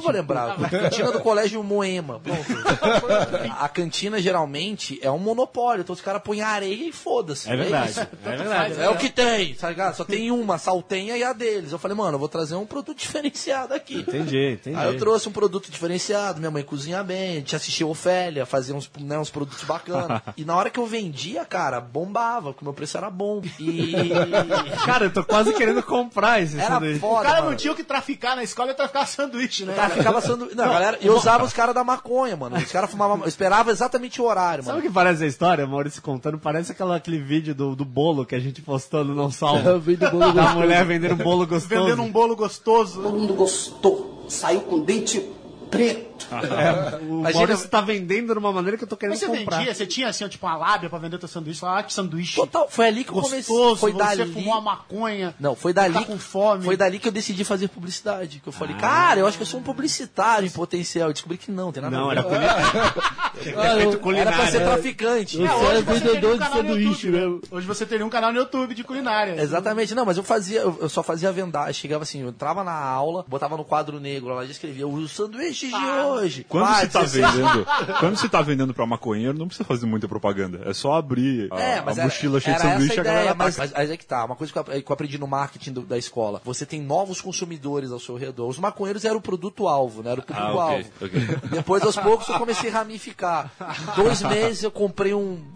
A cantina do colégio Moema. Pronto. A cantina, geralmente, é um monopólio. Então os caras põem areia e foda-se. É verdade. É o que tem, tá ligado? Só tem uma, saltenha e a deles. Eu falei, mano, eu vou trazer um produto diferenciado aqui. Entendi. Aí eu trouxe um produto diferenciado, minha mãe cozinha bem, a gente assistia Ofélia, fazia uns produtos bacanas. E na hora que eu vendia, cara, bombava, porque o meu preço era bom. Cara, eu tô quase querendo comprar esse era sanduíche. Foda, o cara mano. não tinha o que traficar na escola, ia traficar sanduíche, né? Traficava sanduíche. Não, galera, eu usava os caras da maconha, mano. Os caras fumavam, eu esperava exatamente o horário, mano. Sabe o que parece a história, Maurício contando? Parece aquele vídeo do bolo que a gente postou no Não Salvo. Da mulher vendendo bolo gostoso. Vendendo um bolo gostoso. Todo mundo gostou. Saiu com dente preto. O Maurício tá vendendo de uma maneira que eu tô querendo comprar. Você tinha assim, tipo, uma lábia pra vender teu sanduíche? Falava, que sanduíche total, foi ali que eu comecei. Foi você fumou a maconha. Não, foi dali. Tá com fome. Foi dali que eu decidi fazer publicidade. Que eu falei, cara, eu acho que eu sou um publicitário em potencial. Eu descobri que não, tem nada a ver. Era pra ser traficante. Você é vendedor de sanduíche mesmo. Hoje você teria um canal no YouTube de culinária. Exatamente, não, mas eu só fazia vendagem. Chegava assim, eu entrava na aula, botava no quadro negro, lá já escrevia os sanduíches de hoje. Quando você tá vendendo pra maconheiro, não precisa fazer muita propaganda. É só abrir a mochila cheia de sanduíche e a galera mas aí é que tá. Uma coisa que eu aprendi no marketing da escola. Você tem novos consumidores ao seu redor. Os maconheiros eram o produto-alvo, né? Era o público-alvo. Okay. Depois, aos poucos, eu comecei a ramificar. Em 2 meses, eu comprei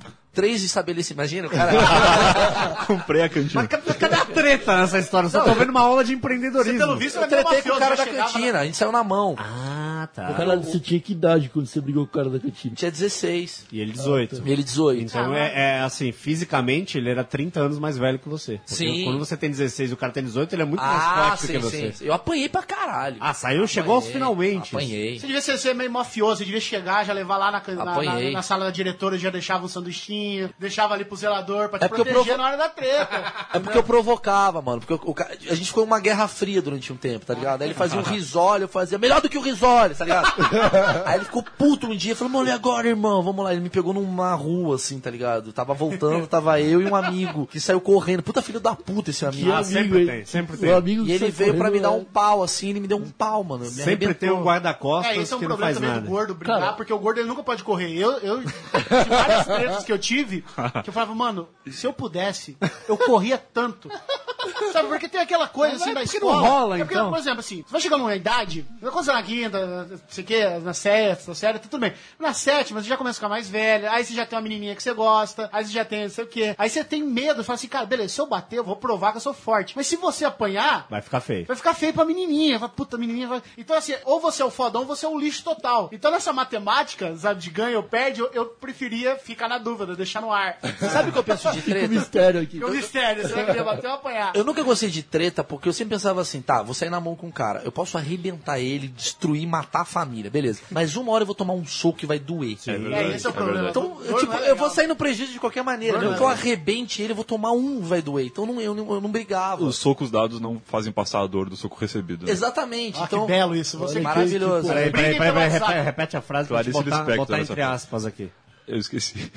3 estabelecimentos. Imagina, cara. Comprei a cantina. Mas cadê a treta nessa história? Só tô vendo uma aula de empreendedorismo. Pelo visto, eu tretei com o cara da cantina. A gente saiu na mão. Ah, tá. Você tinha que idade quando você brigou com o cara da cantina? Tinha 16. E ele 18. E ele 18. Então assim, fisicamente ele era 30 anos mais velho que você. Porque sim. Quando você tem 16 e o cara tem 18, ele é muito mais forte do que você. Sim. Eu apanhei pra caralho. Chegou aos finalmente. Apanhei. Você devia ser meio mafioso, você devia chegar, já levar lá na sala da diretora, já deixava um sanduichinho, deixava ali pro zelador pra te proteger na hora da treta. É porque eu provocava, mano. Porque a gente ficou em uma guerra fria durante um tempo, tá ligado? Aí ele fazia um risole, eu fazia melhor do que o risole, tá ligado? Aí ele ficou puto um dia, falou, mano, e agora, irmão? Vamos lá. Ele me pegou numa rua, assim, tá ligado? Tava voltando, tava eu e um amigo que saiu correndo. Puta filho da puta esse amigo. Sempre tem. E ele veio pra me dar um pau, assim, ele me deu um pau, mano. Sempre tem um guarda-costas esse é um que não problema faz também nada. do gordo brigar, cara, porque o gordo ele nunca pode correr. Eu várias tretas que eu tive, que eu falava, mano, se eu pudesse, eu corria tanto. Sabe, porque tem aquela coisa assim da escola. Não rola, porque, então. por exemplo, assim, você vai chegando numa idade, quando você na quinta, não sei o que, na sexta série, tudo bem. Na sétima, você já começa a ficar mais velha, aí você já tem uma menininha que você gosta, aí você já tem não sei o que. Aí você tem medo, fala assim, cara, beleza, se eu bater, eu vou provar que eu sou forte. Mas se você apanhar, vai ficar feio. Vai ficar feio pra menininha. Puta, menininha vai... Então, assim, ou você é o fodão, ou você é o lixo total. Então, nessa matemática, sabe, de ganho ou perde, eu preferia ficar na dúvida, deixar no ar. Sabe o que eu penso de treta? Fica o mistério aqui. Fica o mistério, você vai querer bater ou apanhar. Eu nunca gostei de treta, porque eu sempre pensava assim, tá, vou sair na mão com um cara, eu posso arrebentar ele, destruir, matar a família, beleza. Mas uma hora eu vou tomar um soco que vai doer. Esse é o problema. Então, eu vou sair no prejuízo de qualquer maneira. Mesmo que eu arrebente ele, eu vou tomar um, vai doer. Então eu não brigava. Os socos dados não fazem passar a dor do soco recebido. Né? Exatamente. Então, que belo isso. Você maravilhoso. Peraí, repete a frase pra botar entre aspas aqui. Eu esqueci.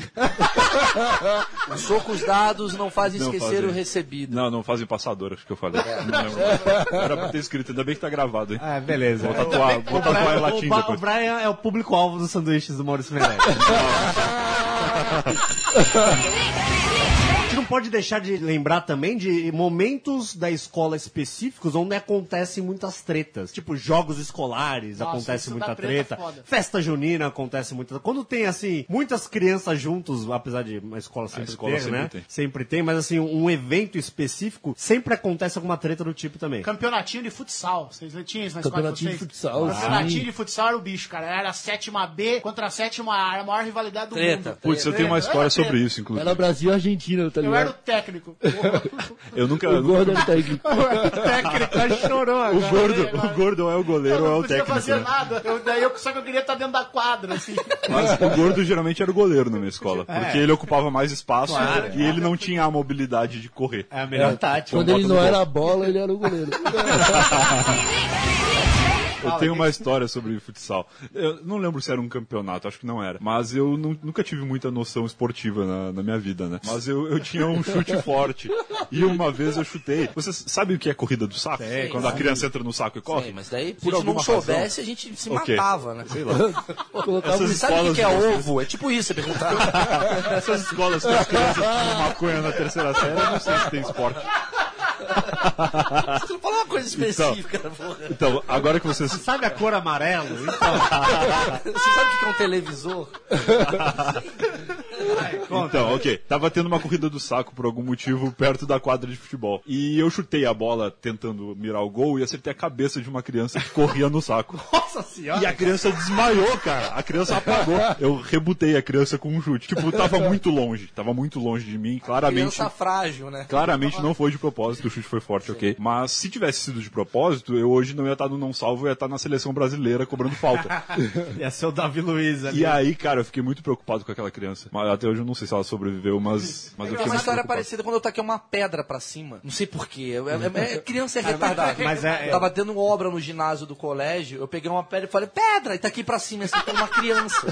Os socos dados não fazem esquecer o recebido. Não fazem passar dor, acho que eu falei. Era pra ter escrito, ainda bem que tá gravado, hein? Beleza. Vou tatuar em latim depois. O Brian é o público-alvo dos sanduíches do Maurício Meirelles. A gente não pode deixar de lembrar também de momentos da escola específicos onde acontecem muitas tretas. Tipo, jogos escolares, acontece muita treta. Festa junina acontece muita treta. Quando tem, assim, muitas crianças juntos, apesar de uma escola sempre ter, né? Sempre tem, mas assim, um evento específico, sempre acontece alguma treta do tipo também. Campeonatinho de futsal. Vocês tinham isso na escola de vocês? Campeonatinho de futsal, Campeonatinho de futsal era o bicho, cara. Era a 7ª B contra a 7ª A. Era a maior rivalidade do mundo. Putz, eu tenho uma história sobre isso, inclusive. Era Brasil e Argentina, tá ligado? Eu era o técnico. Eu nunca... O gordo era o técnico. O técnico, ele chorou agora. O gordo é o goleiro ou é o técnico. Eu não podia fazer nada. Só que eu queria estar dentro da quadra, assim. Mas o gordo geralmente era o goleiro na minha escola. Porque ele ocupava mais espaço e ele não tinha a mobilidade de correr. É a melhor tática. Quando ele não era a bola, ele era o goleiro. Eu tenho uma história sobre futsal. Eu não lembro se era um campeonato, acho que não era. Mas eu nunca tive muita noção esportiva na minha vida, né? Mas eu tinha um chute forte. E uma vez eu chutei. Você sabe o que é corrida do saco? Sim, quando a criança entra no saco e corre? Sim, mas daí, se a gente não soubesse, a gente se matava, né? Sei lá. Você sabe o que é ovo? É tipo isso, você perguntar. Essas escolas que as crianças fumam maconha na terceira série, eu não sei se tem esporte. Você não falou uma coisa específica, porra. Então, agora que vocês... Você sabe a cor amarelo? Então... Você sabe o que é um televisor? Então, ok. Tava tendo uma corrida do saco por algum motivo perto da quadra de futebol. E eu chutei a bola tentando mirar o gol e acertei a cabeça de uma criança que corria no saco. Nossa senhora! E a criança desmaiou, cara. A criança apagou. Eu rebutei a criança com um chute. Tipo, tava muito longe de mim. Claramente. Criança frágil, né? Claramente não foi de propósito, o chute foi forte, ok. Mas se tivesse sido de propósito, eu hoje não ia estar no Não Salvo, eu ia estar na seleção brasileira cobrando falta. Ia ser o Davi Luiz ali. E aí, cara, eu fiquei muito preocupado com aquela criança. Mas até hoje eu não sei se ela sobreviveu, mas eu fiquei uma muito história preocupado. parecida quando eu taquei uma pedra pra cima. Não sei porquê. Criança é retardada. Mas Tava tendo obra no ginásio do colégio, eu peguei uma pedra e falei, pedra! E taquei pra cima, assim, como uma criança.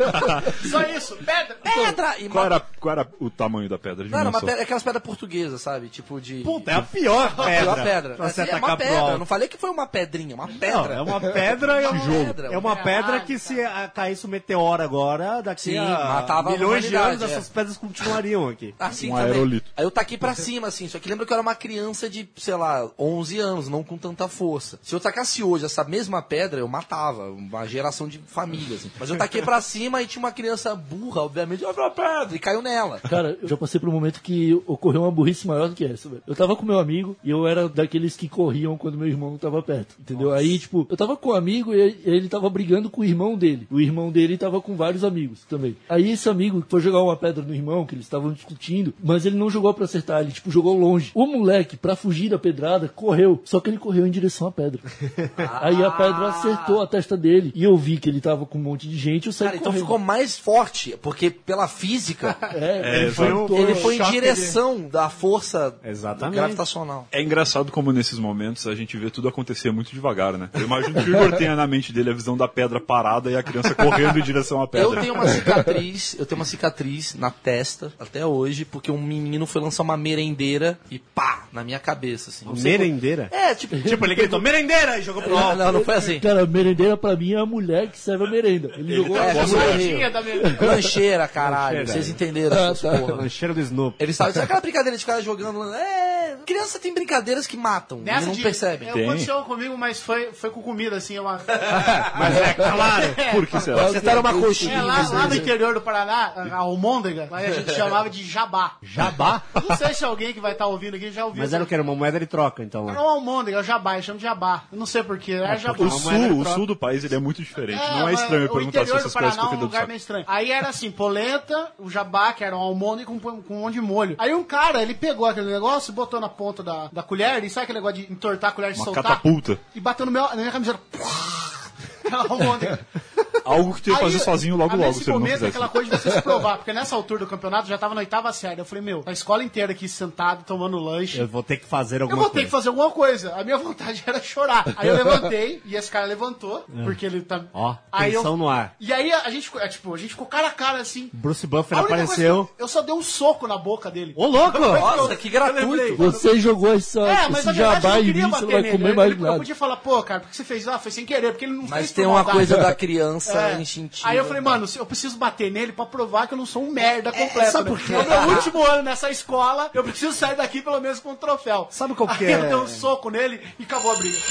Só isso, pedra! Pedra! E Qual era o tamanho da pedra? Não, era uma pedra, aquelas pedras portuguesas, sabe? Tipo de... Puta, é a pior A pedra. pior pedra. Pra você É atacar uma pro pedra. alto. Eu não falei que foi uma pedrinha, uma Não, pedra. é uma pedra e Tijolo. é uma pedra que se caísse um meteoro agora, daqui Sim, a matava a milhões de humanidade, anos, essas pedras continuariam aqui. Assim Um também. aerolito. Aí eu taquei pra cima, assim. Só que lembra que eu era uma criança de, sei lá, 11 anos, não com tanta força. Se eu tacasse hoje essa mesma pedra, eu matava uma geração de famílias. Assim. Mas eu taquei pra cima e tinha uma criança burra, obviamente, olha pra pedra, e caiu nela. Cara, eu já passei por um momento que ocorreu uma burrice maior do que essa, velho. Eu tava com meu amigo e eu era daqueles que corriam quando meu irmão não tava perto, entendeu? Nossa. Aí, tipo, eu tava com um amigo e ele tava brigando com o irmão dele. O irmão dele tava com vários amigos também. Aí esse amigo foi jogar uma pedra no irmão, que eles estavam discutindo, mas ele não jogou pra acertar, ele, tipo, jogou longe. O moleque, pra fugir da pedrada, correu, só que ele correu em direção à pedra. Aí a pedra acertou a testa dele e eu vi que ele tava com um monte de gente, eu saí Cara, então correndo. ficou mais forte, porque pela física, Ele foi em direção da força gravitacional. É engraçado como nesses momentos a gente vê tudo acontecer muito devagar, né? Eu imagino que o Igor tenha na mente dele a visão da pedra parada e a criança correndo em direção à pedra. Eu tenho uma cicatriz na testa, até hoje, porque um menino foi lançar uma merendeira e pá, na minha cabeça, assim. Merendeira? É, tipo ele gritou, merendeira! E jogou pro alto. Não foi assim. Cara, merendeira pra mim é a mulher que serve a merenda. Ele jogou Lancheira, caralho. Lancheira. Vocês entenderam essas porra. Lancheira do Snoop. Eles sabem, sabe aquela brincadeira de ficar jogando? Criança tem brincadeiras que matam, e não percebem. Aconteceu comigo, mas foi com comida, assim. Mas é claro. Por que será? Você tá numa coxinha. Lá no interior do Paraná, a almôndega, a gente chamava de jabá. Jabá? Não sei se alguém que vai estar ouvindo aqui já ouviu. Mas era o que? Era uma moeda de troca, então. Era uma almôndega, é o jabá, eles chamam de jabá. Eu não sei porquê, era jabá. O sul do país ele é muito diferente. Não é estranho eu perguntar se essas coisas é um corrida do lugar saco. meio estranho. Aí era assim, polenta, o jabá, que era um almôndega com um monte de molho. Aí um cara, ele pegou aquele negócio, botou na ponta da colher, e sabe aquele negócio de entortar a colher de Uma soltar? catapulta. E bateu na minha camiseta. Almôndega. Algo que tu ia fazer sozinho logo, nesse se ele não momento, fizesse. aquela coisa de você se provar, porque nessa altura do campeonato já tava na 8ª série. Eu falei, a escola inteira aqui sentado, tomando lanche. Eu vou ter que fazer Eu vou ter que fazer alguma coisa. A minha vontade era chorar. Aí eu levantei, e esse cara levantou, porque ele tá... Ó, aí tensão no ar. E aí a gente ficou cara a cara, assim. Bruce Buffer A única apareceu. coisa que eu só dei um soco na boca dele. Ô, louco! Nossa, que gratuito. Você jogou esse Mas na verdade jabá eu em não queria mim, você não bater vai nele. comer mais Eu nada. podia falar, pô, cara, porque você fez? Foi sem querer, porque ele não fez Mas por tem uma maldade. coisa da criança instintiva. Aí eu falei, mano, eu preciso bater nele pra provar que eu não sou um merda completo. sabe né? por quê? É o meu último ano nessa escola, eu preciso sair daqui pelo menos com um troféu. Sabe qual que Aí é? eu dei um soco nele e acabou a briga.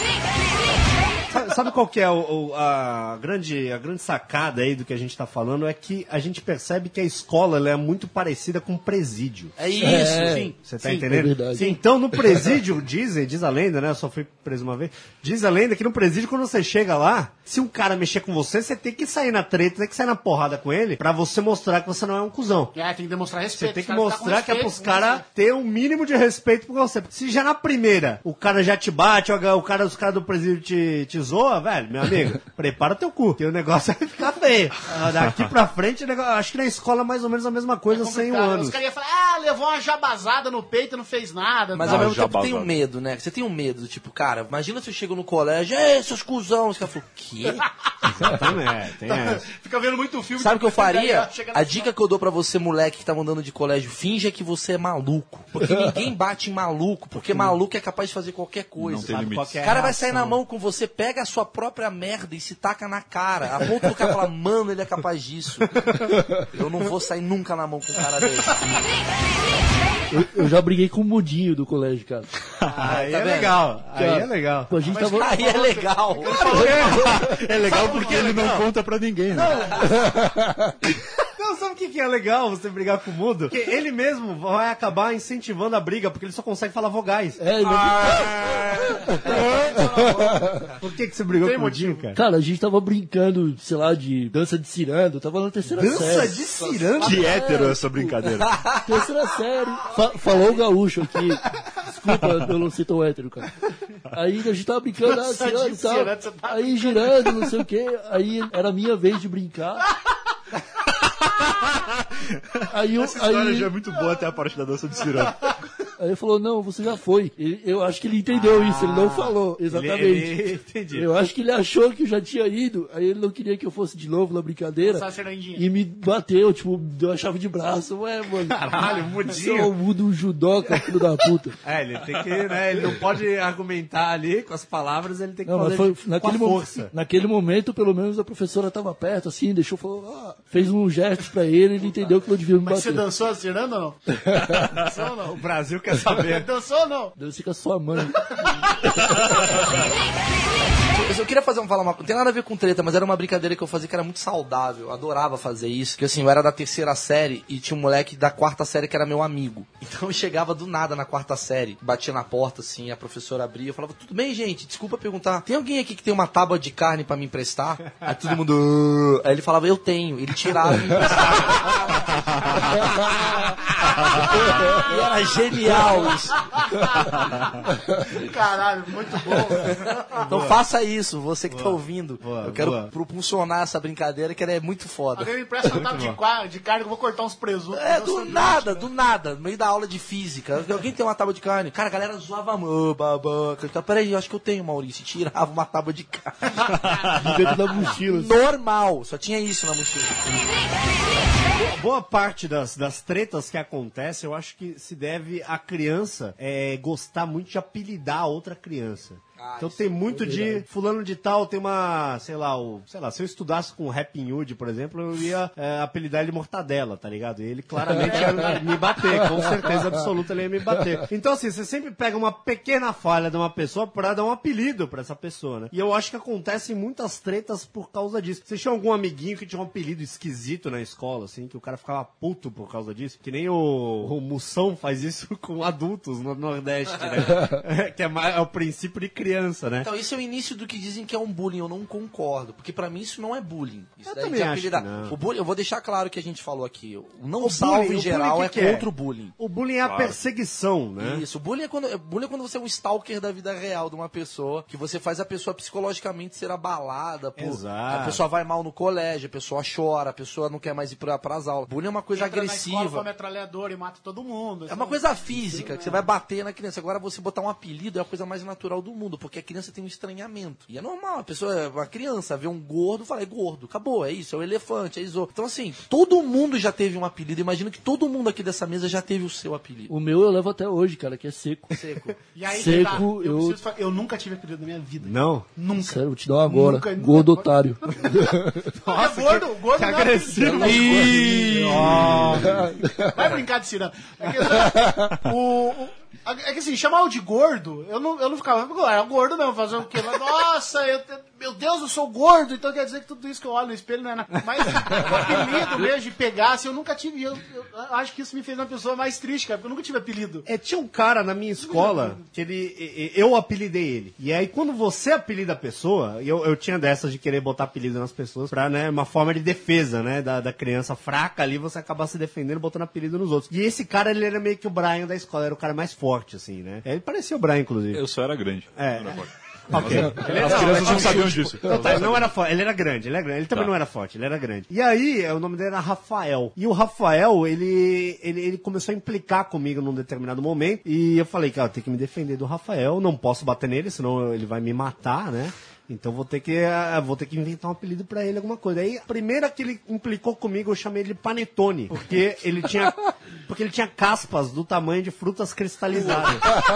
Sabe qual que é a grande sacada aí do que a gente tá falando? É que a gente percebe que a escola ela é muito parecida com um presídio. É isso, sim. Você tá Sim, entendendo? é verdade. Sim, então no presídio, diz a lenda, né? Eu só fui preso uma vez. Diz a lenda que no presídio, quando você chega lá, se um cara mexer com você, você tem que sair na treta, tem que sair na porrada com ele, pra você mostrar que você não é um cuzão. Tem que demonstrar respeito. Você tem que os caras mostrar que é ficam pros com caras respeito. ter um mínimo de respeito por você. Se já na primeira o cara já te bate, os caras do presídio te te zoa, velho, meu amigo, prepara teu cu, que o negócio vai ficar feio. Daqui pra frente, acho que na escola é mais ou menos a mesma coisa, 100 anos. Os caras iam falar, levou uma jabazada no peito e não fez nada. Mas ao mesmo tempo tem um medo, né? Você tem um medo, tipo, cara, imagina se eu chego no colégio, seus cuzão. Os caras falam, o quê? Exatamente, tem essa. Fica vendo muito filme. Sabe o que eu faria? A dica que eu dou pra você, moleque que tá mandando de colégio, finja que você é maluco. Porque ninguém bate em maluco, porque maluco é capaz de fazer qualquer coisa. Não tem limite. O cara vai sair na mão com você, pega a sua própria merda e se taca na cara. A ponto do cara falar, mano, ele é capaz disso. Eu não vou sair nunca na mão com um cara desse. Eu já briguei com o mudinho do colégio, cara. Aí é legal. Aí é legal. A gente tava... Aí é legal. É legal porque ele não conta pra ninguém, né? Não, sabe o que é legal você brigar com o mudo? Porque ele mesmo vai acabar incentivando a briga, porque ele só consegue falar vogais. Por que você brigou com o mudinho, cara? Cara, a gente tava brincando, sei lá, de dança de ciranda, tava na terceira série. Dança de ciranda? Que hétero essa brincadeira. Terceira série. Falou o gaúcho aqui. Desculpa, eu não sei tão hétero, cara. Aí a gente tava brincando, ciranda e tal. Aí girando, não sei o que. Aí era a minha vez de brincar. Essa história já é muito boa até a parte da dança de ciranda. Aí ele falou, não, você já foi. Eu acho que ele entendeu isso, ele não falou, exatamente. Entendi. Eu acho que ele achou que eu já tinha ido, aí ele não queria que eu fosse de novo na brincadeira. E me bateu, tipo, deu a chave de braço. Ué, mano. Caralho, mudinho. Eu mudo um judoca, filho da puta. Ele tem que, né, ele não pode argumentar ali com as palavras, ele tem que fazer foi com a força. Naquele momento, pelo menos, a professora tava perto, assim, deixou, falou, fez um gesto pra ele devia me bater. Mas você dançou a ciranda ou não? Dançou ou não? O Brasil quer saber. Dançou ou não? Dançou com a sua mãe. Eu queria falar uma coisa, não tem nada a ver com treta, mas era uma brincadeira que eu fazia que era muito saudável, eu adorava fazer isso, que assim, eu era da terceira série e tinha um moleque da quarta série que era meu amigo, então eu chegava do nada na quarta série, batia na porta assim, a professora abria, eu falava, tudo bem gente, desculpa perguntar, tem alguém aqui que tem uma tábua de carne pra me emprestar? Aí todo mundo, aí ele falava, eu tenho, ele tirava e emprestava. E era genial isso. Caralho, muito bom. Então faça isso, você que tá ouvindo. Eu quero propulsionar essa brincadeira que ela é muito foda. Alguém me empresta uma tábua de carne que eu vou cortar uns presuntos. Do nada, no meio da aula de física. Alguém tem uma tábua de carne? Cara, a galera zoava a mão, babaca. Peraí, eu acho que eu tenho, Maurício. Tirava uma tábua de carne. Dentro da mochila. Normal, só tinha isso na mochila. Boa parte das tretas que acontecem, eu acho que se deve a criança gostar muito de apelidar a outra criança. Então tem muito de fulano de tal, tem uma, sei lá, se eu estudasse com o Rapping Hood, por exemplo, eu ia apelidar ele de Mortadela, tá ligado? E ele claramente ia me bater, com certeza absoluta ele ia me bater. Então assim, você sempre pega uma pequena falha de uma pessoa pra dar um apelido pra essa pessoa, né? E eu acho que acontecem muitas tretas por causa disso. Você tinha algum amiguinho que tinha um apelido esquisito na escola, assim, que o cara ficava puto por causa disso? Que nem o Moção faz isso com adultos no Nordeste, né? Que é o princípio de criança, né? Então, isso é o início do que dizem que é um bullying. Eu não concordo. Porque pra mim isso não é bullying. Isso eu daí também acho que não. O bullying, eu vou deixar claro o que a gente falou aqui. O não salvo em geral é contra o bullying. O bullying é a perseguição, né? Isso. O bullying é quando você é um stalker da vida real de uma pessoa, que você faz a pessoa psicologicamente ser abalada. A pessoa vai mal no colégio, a pessoa chora, a pessoa não quer mais ir pras aulas. Bullying é uma coisa agressiva. Na escola, com a metralhadora e mata todo mundo. É uma coisa física, que você vai bater na criança. Agora você botar um apelido é a coisa mais natural do mundo, porque a criança tem um estranhamento. E é normal, a criança vê um gordo, fala, é gordo, acabou, é isso, é o elefante, é isso. Então assim, todo mundo já teve um apelido, imagino que todo mundo aqui dessa mesa já teve o seu apelido. O meu eu levo até hoje, cara, que é Seco. E aí, Seco, eu nunca tive apelido na minha vida. Não? Nunca. Sério, vou te dar um agora. Gordo otário. Nossa, gordo que agressivo. Vai brincar de ciranda. É que assim, chamar o de gordo, eu não ficava, é gordo mesmo, fazer o quê? Mas, nossa, meu Deus, eu sou gordo, então quer dizer que tudo isso que eu olho no espelho não é nada. Mas o apelido mesmo de pegar, assim, eu nunca tive, eu acho que isso me fez uma pessoa mais triste, cara, porque eu nunca tive apelido. Tinha um cara na minha escola, que eu apelidei ele. E aí quando você apelida a pessoa, eu tinha dessas de querer botar apelido nas pessoas pra, né, uma forma de defesa, né, da criança fraca ali, você acabar se defendendo, botando apelido nos outros. E esse cara, ele era meio que o Brian da escola, era o cara mais forte, assim, né? Ele parecia o Brian, inclusive. Eu só era grande. Ok. As crianças não sabiam disso. Então, ele não era forte, ele era grande. Ele também não era forte, ele era grande. E aí, o nome dele era Rafael. E o Rafael, ele começou a implicar comigo num determinado momento. E eu falei, cara, eu tenho que me defender do Rafael, não posso bater nele, senão ele vai me matar, né? Então vou ter que inventar um apelido pra ele, alguma coisa. Aí, a primeira que ele implicou comigo, eu chamei ele de Panetone. Porque ele tinha caspas do tamanho de frutas cristalizadas.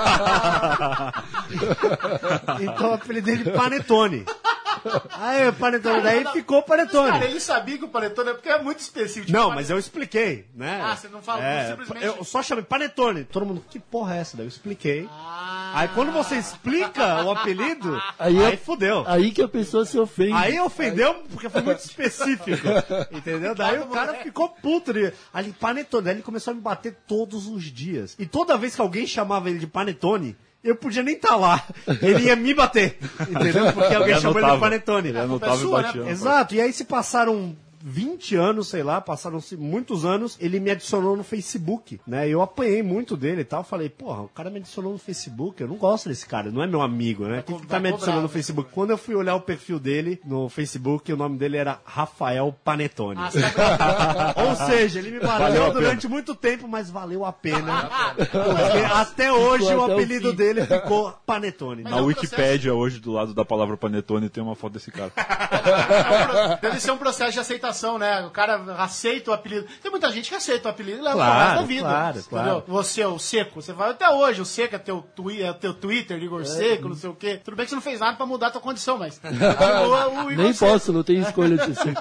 Então eu apelidei de Panetone. Aí o Panetone, daí ficou Panetone. Cara, ele sabia que o Panetone é porque é muito específico. Não, mas eu expliquei, né? Ah, você não fala simplesmente... Eu só chamei Panetone. Todo mundo, que porra é essa? Daí eu expliquei. Aí quando você explica o apelido, aí fudeu. Aí que a pessoa se ofende. Aí ofendeu porque foi muito específico. Entendeu? Daí o cara ficou puto. Ali, Panetone. Daí ele começou a me bater todos os dias. E toda vez que alguém chamava ele de Panetone, eu podia nem estar lá. Ele ia me bater. Entendeu? Porque alguém chamou ele de Panetone. Ele anotava e batia. Exato. E aí se passaram 20 anos, sei lá, passaram-se muitos anos, ele me adicionou no Facebook, né? Eu apanhei muito dele e tal, falei, porra, o cara me adicionou no Facebook, eu não gosto desse cara, não é meu amigo, né? Que tá me adicionando no Facebook? Quando eu fui olhar o perfil dele no Facebook, o nome dele era Rafael Panetone. Ou seja, ele me bateu durante muito tempo, mas valeu a pena. Porque até hoje o apelido dele ficou Panetone. Na Wikipédia, hoje, do lado da palavra Panetone, tem uma foto desse cara. Deve ser um processo de aceitação, né? O cara aceita o apelido. Tem muita gente que aceita o apelido e leva pro resto da vida. Claro. Você, o Seco, você vai até hoje, o Seco é teu Twitter, Igor Seco, não sei o quê. Tudo bem que você não fez nada pra mudar a tua condição, mas... Nem posso, não tenho escolha de ser.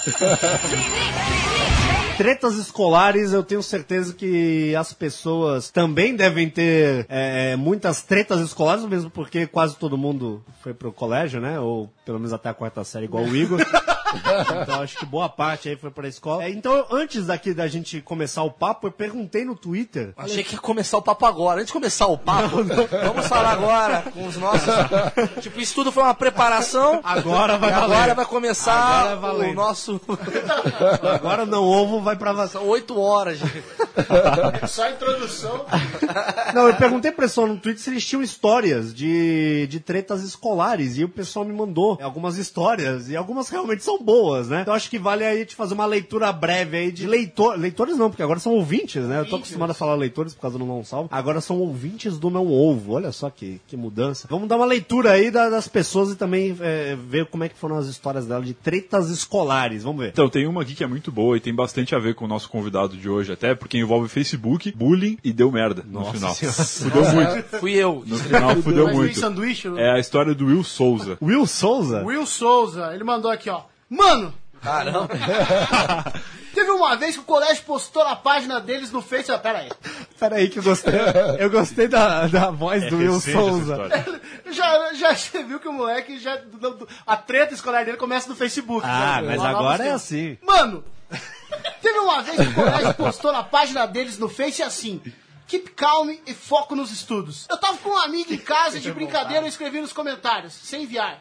Tretas escolares, eu tenho certeza que as pessoas também devem ter muitas tretas escolares, mesmo porque quase todo mundo foi pro colégio, né? Ou pelo menos até a 4ª série, igual o Igor. Então acho que boa parte aí foi pra escola. Então, antes daqui da gente começar o papo, eu perguntei no Twitter. Achei que ia começar o papo agora. Antes de começar o papo, vamos falar agora com os nossos... Tipo, isso tudo foi uma preparação. Agora vai valer. Agora vai começar o nosso... Agora não ovo vai pra... São 8 horas. Só a introdução. Não, eu perguntei pro pessoal no Twitter se eles tinham histórias de tretas escolares. E o pessoal me mandou algumas histórias. E algumas realmente são boas, né? Então acho que vale aí te fazer uma leitura breve aí de leitores não, porque agora são ouvintes, né? Eu tô acostumado a falar leitores por causa do Não Salvo. Agora são ouvintes do Não Ovo. Olha só que mudança. Vamos dar uma leitura aí das pessoas e também ver como é que foram as histórias dela de tretas escolares. Vamos ver. Então, tem uma aqui que é muito boa e tem bastante a ver com o nosso convidado de hoje, até porque envolve Facebook, bullying e deu merda no final. Fudeu muito. Fui eu. No final fudeu muito. Sanduíche, é a história do Will Souza. Will Souza? Will Souza. Ele mandou aqui, ó. Mano! Caramba! Teve uma vez que o colégio postou na página deles no Facebook. Pera aí que eu gostei da voz do Will Souza. Já você viu que o moleque a treta escolar dele começa no Facebook. Ah, mas agora é assim. Mano! Teve uma vez que o colégio postou na página deles no Face assim... Keep calm e foco nos estudos. Eu tava com um amigo em casa de brincadeira, eu escrevi nos comentários, sem enviar.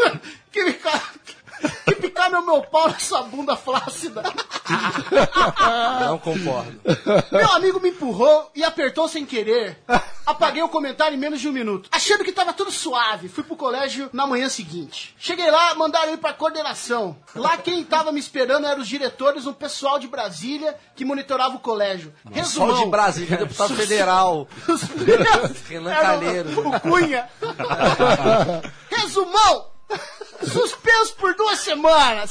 Keep calm é o meu pau nessa bunda flácida. Não concordo. Meu amigo me empurrou e apertou sem querer. Apaguei o comentário em menos de 1 minuto. Achando que tava tudo suave, fui pro colégio na manhã seguinte. Cheguei lá, mandaram ir pra coordenação. Lá quem tava me esperando eram os diretores, um pessoal de Brasília que monitorava o colégio. Resumão. Pessoal de Brasília, deputado federal. Renan Calheiro. O Cunha. Resumão. Suspenso por 2 semanas.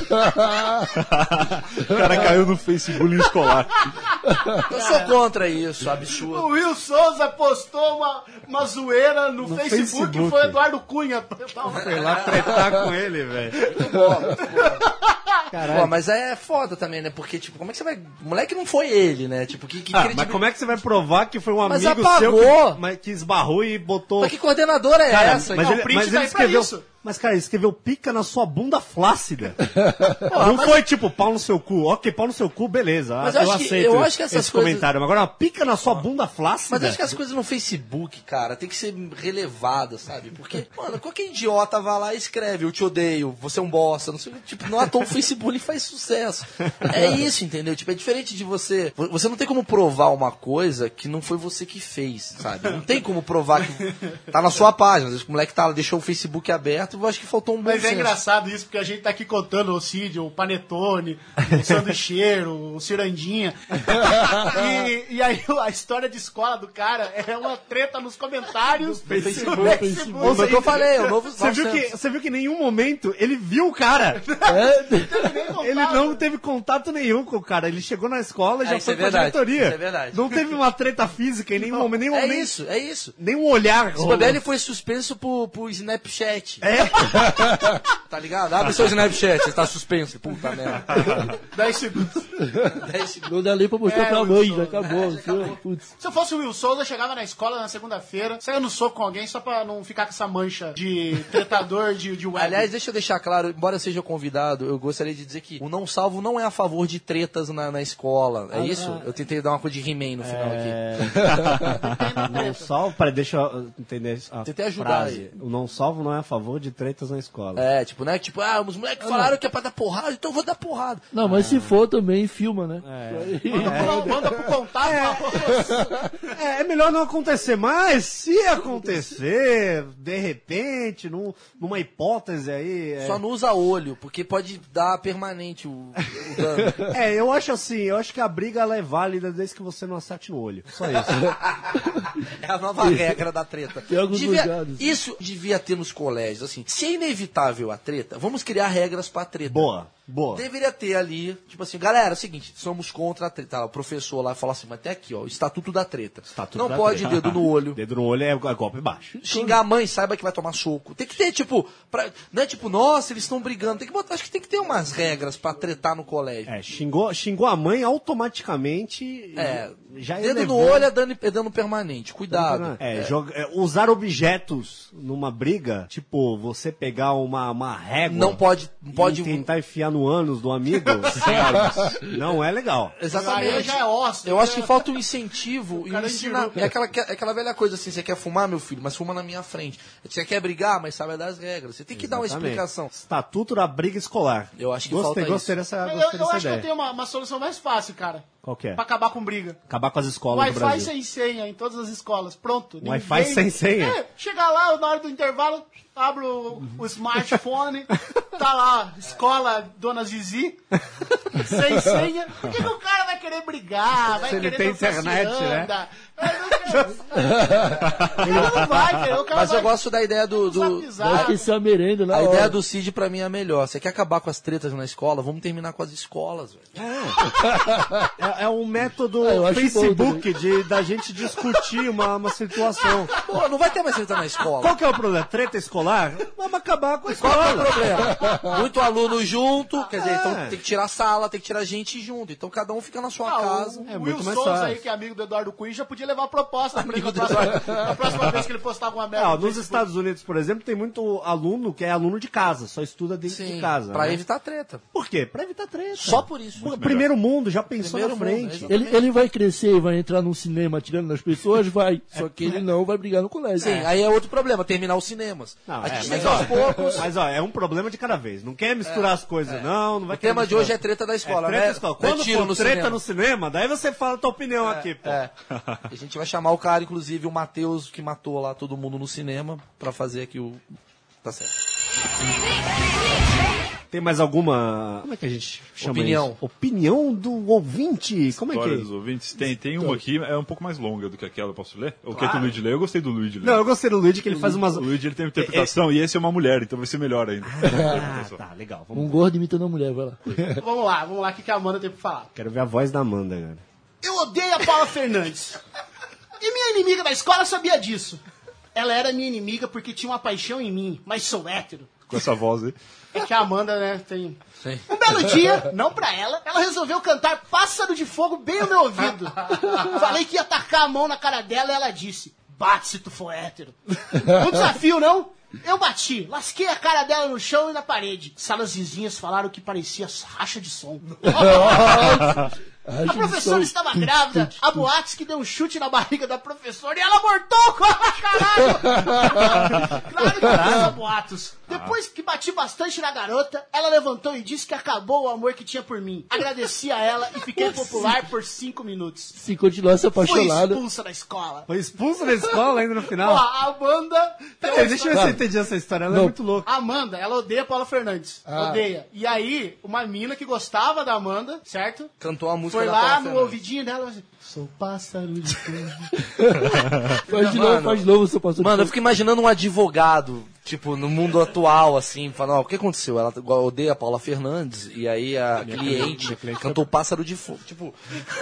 O cara caiu no Facebook escolar. Eu sou contra isso, absurdo. O Will Souza postou uma zoeira no Facebook. Foi o Eduardo Cunha. Foi lá tretar com ele, velho. Pô, mas é foda também, né? Porque, tipo, como é que você vai... O moleque não foi ele, né? Tipo, mas como é que você vai provar que foi um amigo apagou. seu que esbarrou e botou... Mas que coordenadora é essa? Mas ele escreveu... Mas, cara, ele escreveu pica na sua bunda flácida. Não foi tipo pau no seu cu. Ok, pau no seu cu, beleza. Mas eu aceito eu acho que essas esse coisas... comentário. Agora, uma pica na sua bunda flácida. Mas acho que as coisas no Facebook, cara, tem que ser relevadas, sabe? Porque, mano, qualquer idiota vai lá e escreve, eu te odeio, você é um bosta, não sei, tipo, não à toa o Facebook faz sucesso. É isso, entendeu? Tipo, é diferente de você... Você não tem como provar uma coisa que não foi você que fez, sabe? Não tem como provar que tá na sua página. Às vezes o moleque deixou o Facebook aberto, eu acho que faltou um bom Mas senso. é engraçado isso, porque a gente tá aqui contando o Cid, o Panetone, o sanduicheiro, o Cirandinha. E aí a história de escola do cara é uma treta nos comentários do Facebook. Mas eu falei, o novo... Você viu que em nenhum momento ele viu o cara. Ele não teve contato nenhum com o cara. Ele chegou na escola e já foi pra diretoria. Isso é verdade. Não teve uma treta física em nenhum momento. É isso. Nem um olhar. O Babelli foi suspenso pro Snapchat. É? Tá ligado? Abre seu Snapchat, você tá suspenso. Puta merda. 10 segundos. Não dá nem pra mostrar pra mãe, já acabou. Putz. Se eu fosse o Will Souza, eu chegava na escola na segunda-feira, saia no soco com alguém só pra não ficar com essa mancha de tretador de web. Aliás, deixa eu deixar claro, embora eu seja convidado, eu gostaria de dizer que o Não Salvo não é a favor de tretas na escola. É isso? Eu tentei dar uma coisa de He-Man no final aqui. Não salvo, peraí, deixa eu entender a Tentei ajudar frase. aí. O não salvo não é a favor de tretas na escola. É, tipo, né? Tipo, os moleques falaram que é pra dar porrada, então eu vou dar porrada. Não, mas se for também, filma, né? Manda pro contato. É melhor não acontecer, mas se acontecer, de repente, numa hipótese aí... Só não usa olho, porque pode dar permanente o dano. Eu acho assim, eu acho que a briga ela é válida desde que você não acerte no olho. Só isso. É a nova regra da treta. Tem alguns lugares. Isso devia ter nos colégios, assim. Se é inevitável a treta, vamos criar regras pra treta. Boa. Deveria ter ali, tipo assim, galera, é o seguinte, somos contra a treta. O professor lá fala assim, mas até aqui, ó, o estatuto da treta. Não pode dedo no olho. Dedo no olho é golpe baixo. Xingar a mãe, saiba que vai tomar soco. Tem que ter, tipo, não é tipo, nossa, eles estão brigando. Tem que botar, acho que tem que ter umas regras pra tretar no colégio. Xingou a mãe automaticamente. Já dedo no olho é dano permanente, cuidado. Usar objetos numa briga, tipo, você pegar uma régua. Não pode e tentar enfiar no ânus do amigo. Não é legal. Exatamente. Aí já é ósseo. Eu acho que falta um incentivo e ensinar. É aquela velha coisa assim, você quer fumar, meu filho, mas fuma na minha frente. Você quer brigar, mas sabe das regras. Você tem que dar uma explicação. Estatuto da briga escolar. Eu acho que gostei isso. dessa Eu ideia. acho que eu tenho uma solução mais fácil, cara. Qual que é? Pra acabar com briga. Acabar com as escolas do Wi-Fi Brasil. sem senha em todas as escolas. Pronto. Wi-Fi sem senha? Chegar lá na hora do intervalo, abro o smartphone, tá lá, escola Dona Zizi, sem senha. Por que o cara vai querer brigar? Vai Se ele querer tem dançar internet, ciranda? né? Não vai, Mas eu gosto da ideia Acho que isso é a merenda, né? A ideia do Cid pra mim é a melhor. Você quer acabar com as tretas na escola? Vamos terminar com as escolas, velho. É um método eu acho Facebook da gente discutir uma situação. Pô, não vai ter mais treta na escola. Qual que é o problema? Treta escolar? Vamos acabar com a Qual escola. é o problema? Muito aluno junto, quer dizer, então tem que tirar a sala, tem que tirar gente junto. Então cada um fica na sua casa. O É Will muito mais Souza fácil. aí, que é amigo do Eduardo Cunha, já podia levar a proposta pra ele Amigo do na próxima vez que ele postava uma merda. Nos Estados Unidos, por exemplo, tem muito aluno que é aluno de casa, só estuda dentro de casa. Pra né? evitar treta. Por quê? Pra evitar treta. Só por isso. Primeiro mundo, já pensou Primeiro na frente. mundo, Ele vai crescer e vai entrar num cinema atirando nas pessoas, vai. Só que ele não vai brigar no colégio. Sim, aí é outro problema, terminar os cinemas. Não, a gente tem mas, que aos poucos. Mas é um problema de cada vez. Não quer misturar as coisas, não vai O tema de misturar. hoje é treta da escola, treta né? da escola. Não é Quando tiro for no treta cinema. no cinema, daí você fala a tua opinião aqui, pô. A gente vai chamar o cara, inclusive, o Matheus, que matou lá todo mundo no cinema, pra fazer aqui o... Tá certo. Tem mais alguma... Como é que a gente chama Opinião. isso? Opinião do ouvinte. Como é que História é? dos ouvintes. Tem uma aqui, é um pouco mais longa do que aquela, eu posso ler? Ou quer que o Luigi lê? Eu gostei do Luigi ler. Não, eu gostei do Luigi, que ele faz umas... O Luigi ele tem uma interpretação e esse é uma mulher, então vai ser melhor ainda. Tá, legal. Um gordo imitando a mulher, vai lá. Vamos lá, o que a Amanda tem pra falar. Quero ver a voz da Amanda, cara. Eu odeio a Paula Fernandes. E minha inimiga da escola sabia disso. Ela era minha inimiga porque tinha uma paixão em mim, mas sou hétero. Com essa voz aí. É que a Amanda, né, tem... Sim. Um belo dia, não pra ela resolveu cantar Pássaro de Fogo bem no meu ouvido. Falei que ia tacar a mão na cara dela e ela disse, bate se tu for hétero. Um desafio, não? Eu bati, lasquei a cara dela no chão e na parede. Salas vizinhas falaram que parecia racha de som. A professora estava grávida. A boates que deu um chute na barriga da professora e ela abortou. Caralho! Claro que era boatos. Depois que bati bastante na garota, ela levantou e disse que acabou o amor que tinha por mim. Agradeci a ela e fiquei popular por 5 minutos. Se continuasse apaixonada. Fui expulsa da escola. Foi expulsa da escola ainda no final? Ó, a Amanda... Deixa eu ver se eu entendi essa história, ela é muito louca. A Amanda, ela odeia a Paula Fernandes. Odeia. E aí, uma mina que gostava da Amanda, certo? Cantou a música foi da lá Paula no Fernandes. ouvidinho dela e assim, sou pássaro de fogo. Faz de novo, seu pássaro de Mano, eu fogo. fico imaginando um advogado, tipo, no mundo atual, assim, falando, o que aconteceu? Ela odeia a Paula Fernandes, e aí a cliente cantou Pássaro de Fogo. Tipo,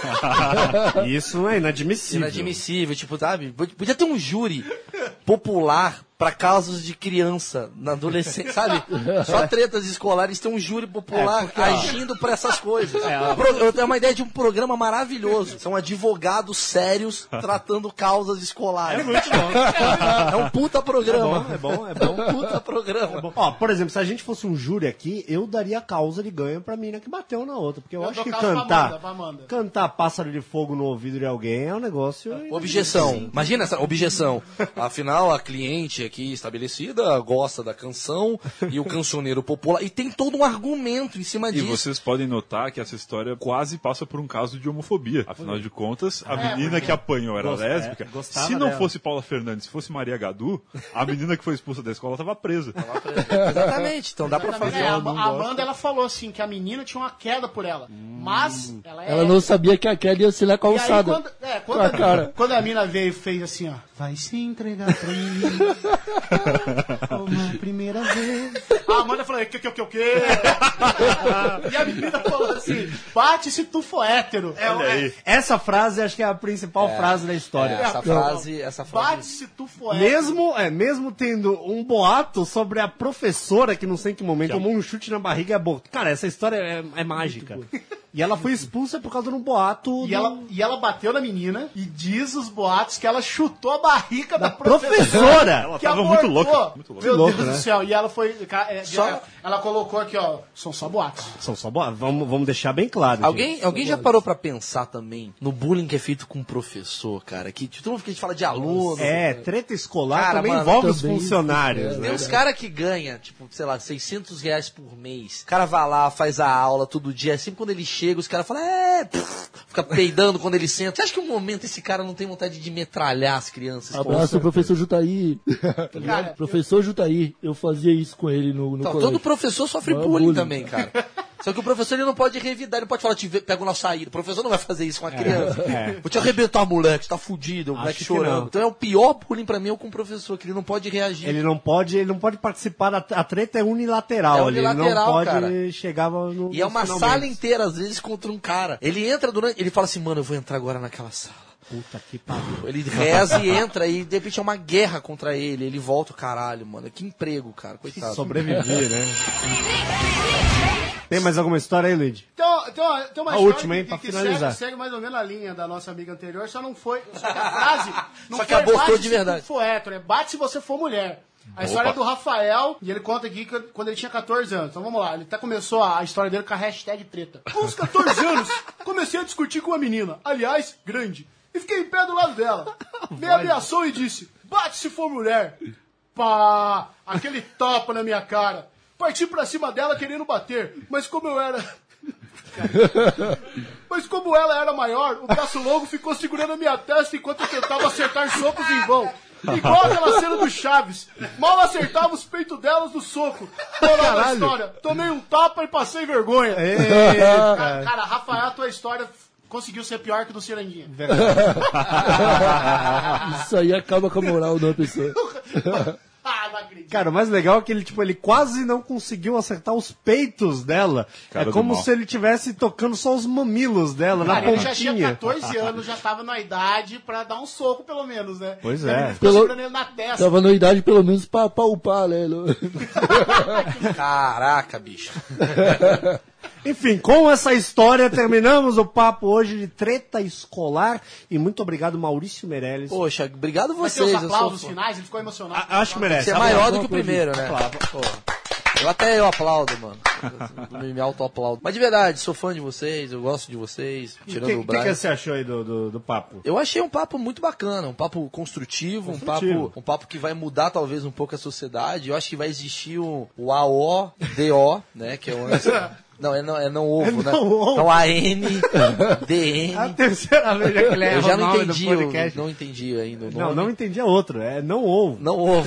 Isso é inadmissível. inadmissível, tipo, sabe? Podia ter um júri popular pra casos de criança na adolescência, sabe? Só tretas escolares, tem um júri popular agindo pra essas coisas. Eu tenho uma ideia de um programa maravilhoso. São advogados sérios tratando causas escolares. É muito bom. É um puta programa. É bom. É um puta programa. Ó, por exemplo, se a gente fosse um júri aqui, eu daria causa de ganho pra mina que bateu na outra. Porque eu acho dou que causa pra Amanda. cantar pássaro de fogo no ouvido de alguém é um negócio... Objeção. Imagina essa objeção. Afinal, a cliente aqui estabelecida gosta da canção e o cancioneiro popular. E tem todo um argumento em cima E disso. vocês podem notar que essa história quase passa por um caso de homofobia. Afinal de contas, a menina que apanhou era lésbica. gostava Se não dela. fosse Paula Fernandes, se fosse Maria Gadu, a menina que foi expulsa da escola estava presa. Exatamente. Então dá pra fazer. A Amanda, ela falou assim, que a menina tinha uma queda por ela. Mas, Ela não sabia que a Kelly ia ser na E aí, calçada. quando a mina veio e fez assim, ó. Vai se entregar pra mim. Como a primeira vez. A Amanda falou, que? E a menina falou assim, bate se tu for hétero. Essa frase acho que é a principal frase da história. Essa frase. Bate se tu for hétero. Mesmo tendo um boato sobre a professora que não sei em que momento tomou um chute na barriga e abortou. Cara, essa história é mágica. E ela foi expulsa por causa de um boato. E ela bateu na menina e diz os boatos que ela chutou a barriga da professora. Ela que tava abortou. muito louca. Muito louca. Meu louco, Deus né? do céu. E ela foi. Ela colocou aqui, ó. São só boatos. São só boatos. Vamos deixar bem claro. Alguém já parou pra pensar também no bullying que é feito com o professor, cara? Que todo mundo que a gente fala de aluno. Treta escolar Cara, também mano, envolve os também, funcionários. Tem uns caras que ganham, tipo, sei lá, R$600 por mês. O cara vai lá, faz a aula todo dia. Sempre quando ele chega, os caras falam, fica peidando quando ele senta. Você acha que um momento esse cara não tem vontade de metralhar as crianças? Abraço, professor Jutaí. Cara, Professor Jutaí. Eu fazia isso com ele no Então, colégio. todo professor sofre Não é bullying bullying. também, cara. Só que o professor ele não pode revidar, ele não pode falar, pega na saída. O professor não vai fazer isso com a criança. Vou te arrebentar, moleque, tá fudido, o moleque que chorando. não. Então é o pior bullying pra mim é com o professor, que ele não pode reagir. Ele não pode participar a treta é unilateral. É unilateral, ele não pode cara. chegar no. E é uma nos sala finalmente. inteira, às vezes, contra um cara. Ele entra ele fala assim, mano, eu vou entrar agora naquela sala. Puta que pariu. Ele reza e entra e de repente é uma guerra contra ele. Ele volta, caralho, mano. Que emprego, cara. Coitado. Sobreviver, né? Tem mais alguma história aí, Luigi? Tem uma história última, hein, que pra finalizar. segue mais ou menos a linha da nossa amiga anterior, só não foi. Só que a frase não Só que foi abortou bate de se verdade. tu for hétero, é bate se você for mulher. A história é do Rafael, e ele conta aqui que quando ele tinha 14 anos. Então vamos lá, ele até começou a história dele com a hashtag treta. Com uns 14 anos, comecei a discutir com uma menina, aliás, grande, e fiquei em pé do lado dela. Me ameaçou e disse, bate se for mulher. Pá, aquele tapa na minha cara. Parti pra cima dela querendo bater, mas como ela era maior, o braço longo ficou segurando a minha testa enquanto eu tentava acertar socos em vão. Igual aquela cena do Chaves. Mal acertava os peitos delas no soco. Moral da história. Tomei um tapa e passei vergonha. Cara, Rafael, a tua história conseguiu ser pior que do Ciranguinha. Isso aí acaba com a moral da pessoa. Não acredito. Cara, o mais legal é que ele quase não conseguiu acertar os peitos dela. Cara é como do mal. se ele estivesse tocando só os mamilos dela, na Cara, ele já tinha pontinha. 14 anos, já tava na idade pra dar um soco, pelo menos, né? Pois E é. ele ficou segurando ele na testa. Tava na idade pelo menos pra upar, né? Caraca, bicho. Enfim, com essa história terminamos o papo hoje de treta escolar e muito obrigado, Maurício Meirelles. Poxa, obrigado vocês. Vai ter os aplausos finais, ele ficou emocionado. Acho que merece. Você é maior do que o primeiro, né? Eu aplaudo, mano. Me auto-aplaudo. Mas de verdade, sou fã de vocês, eu gosto de vocês. Tirando o Brian. O que você achou aí do papo? Eu achei um papo muito bacana, um papo construtivo. Um papo que vai mudar talvez um pouco a sociedade. Eu acho que vai existir o AODO, né? Que é o... Não, é não ovo, né? Então ANDN. A terceira vez que ele erra. Eu já não entendi, não entendi ainda o nome. Não entendi a outra, é não ovo. Não ovo.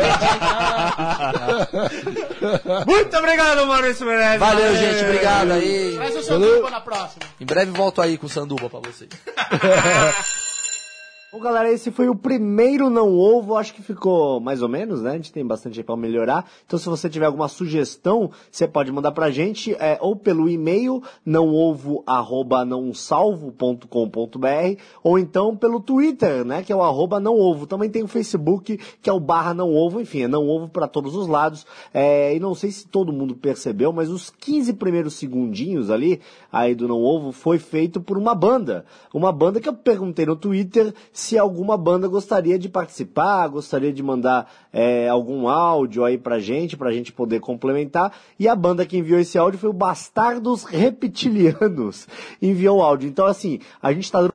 Muito obrigado, Maurício Meirelles. Valeu, gente, obrigado aí. Traz o Sanduba na próxima. Em breve volto aí com o Sanduba pra vocês. Bom, galera, esse foi o primeiro Não Ovo, acho que ficou mais ou menos, né? A gente tem bastante aí pra melhorar. Então, se você tiver alguma sugestão, você pode mandar pra gente, ou pelo e-mail, nãoovo@nãosalvo.com.br, ou então pelo Twitter, né? Que é o @nãoovo. Também tem o Facebook, que é o /nãoovo. Enfim, é Não Ovo pra todos os lados. E não sei se todo mundo percebeu, mas os 15 primeiros segundinhos ali, aí do Não Ovo, foi feito por uma banda. Uma banda que eu perguntei no Twitter se alguma banda gostaria de participar, gostaria de mandar algum áudio aí pra gente poder complementar. E a banda que enviou esse áudio foi o Bastardos Reptilianos. Enviou o áudio. Então, assim, a gente tá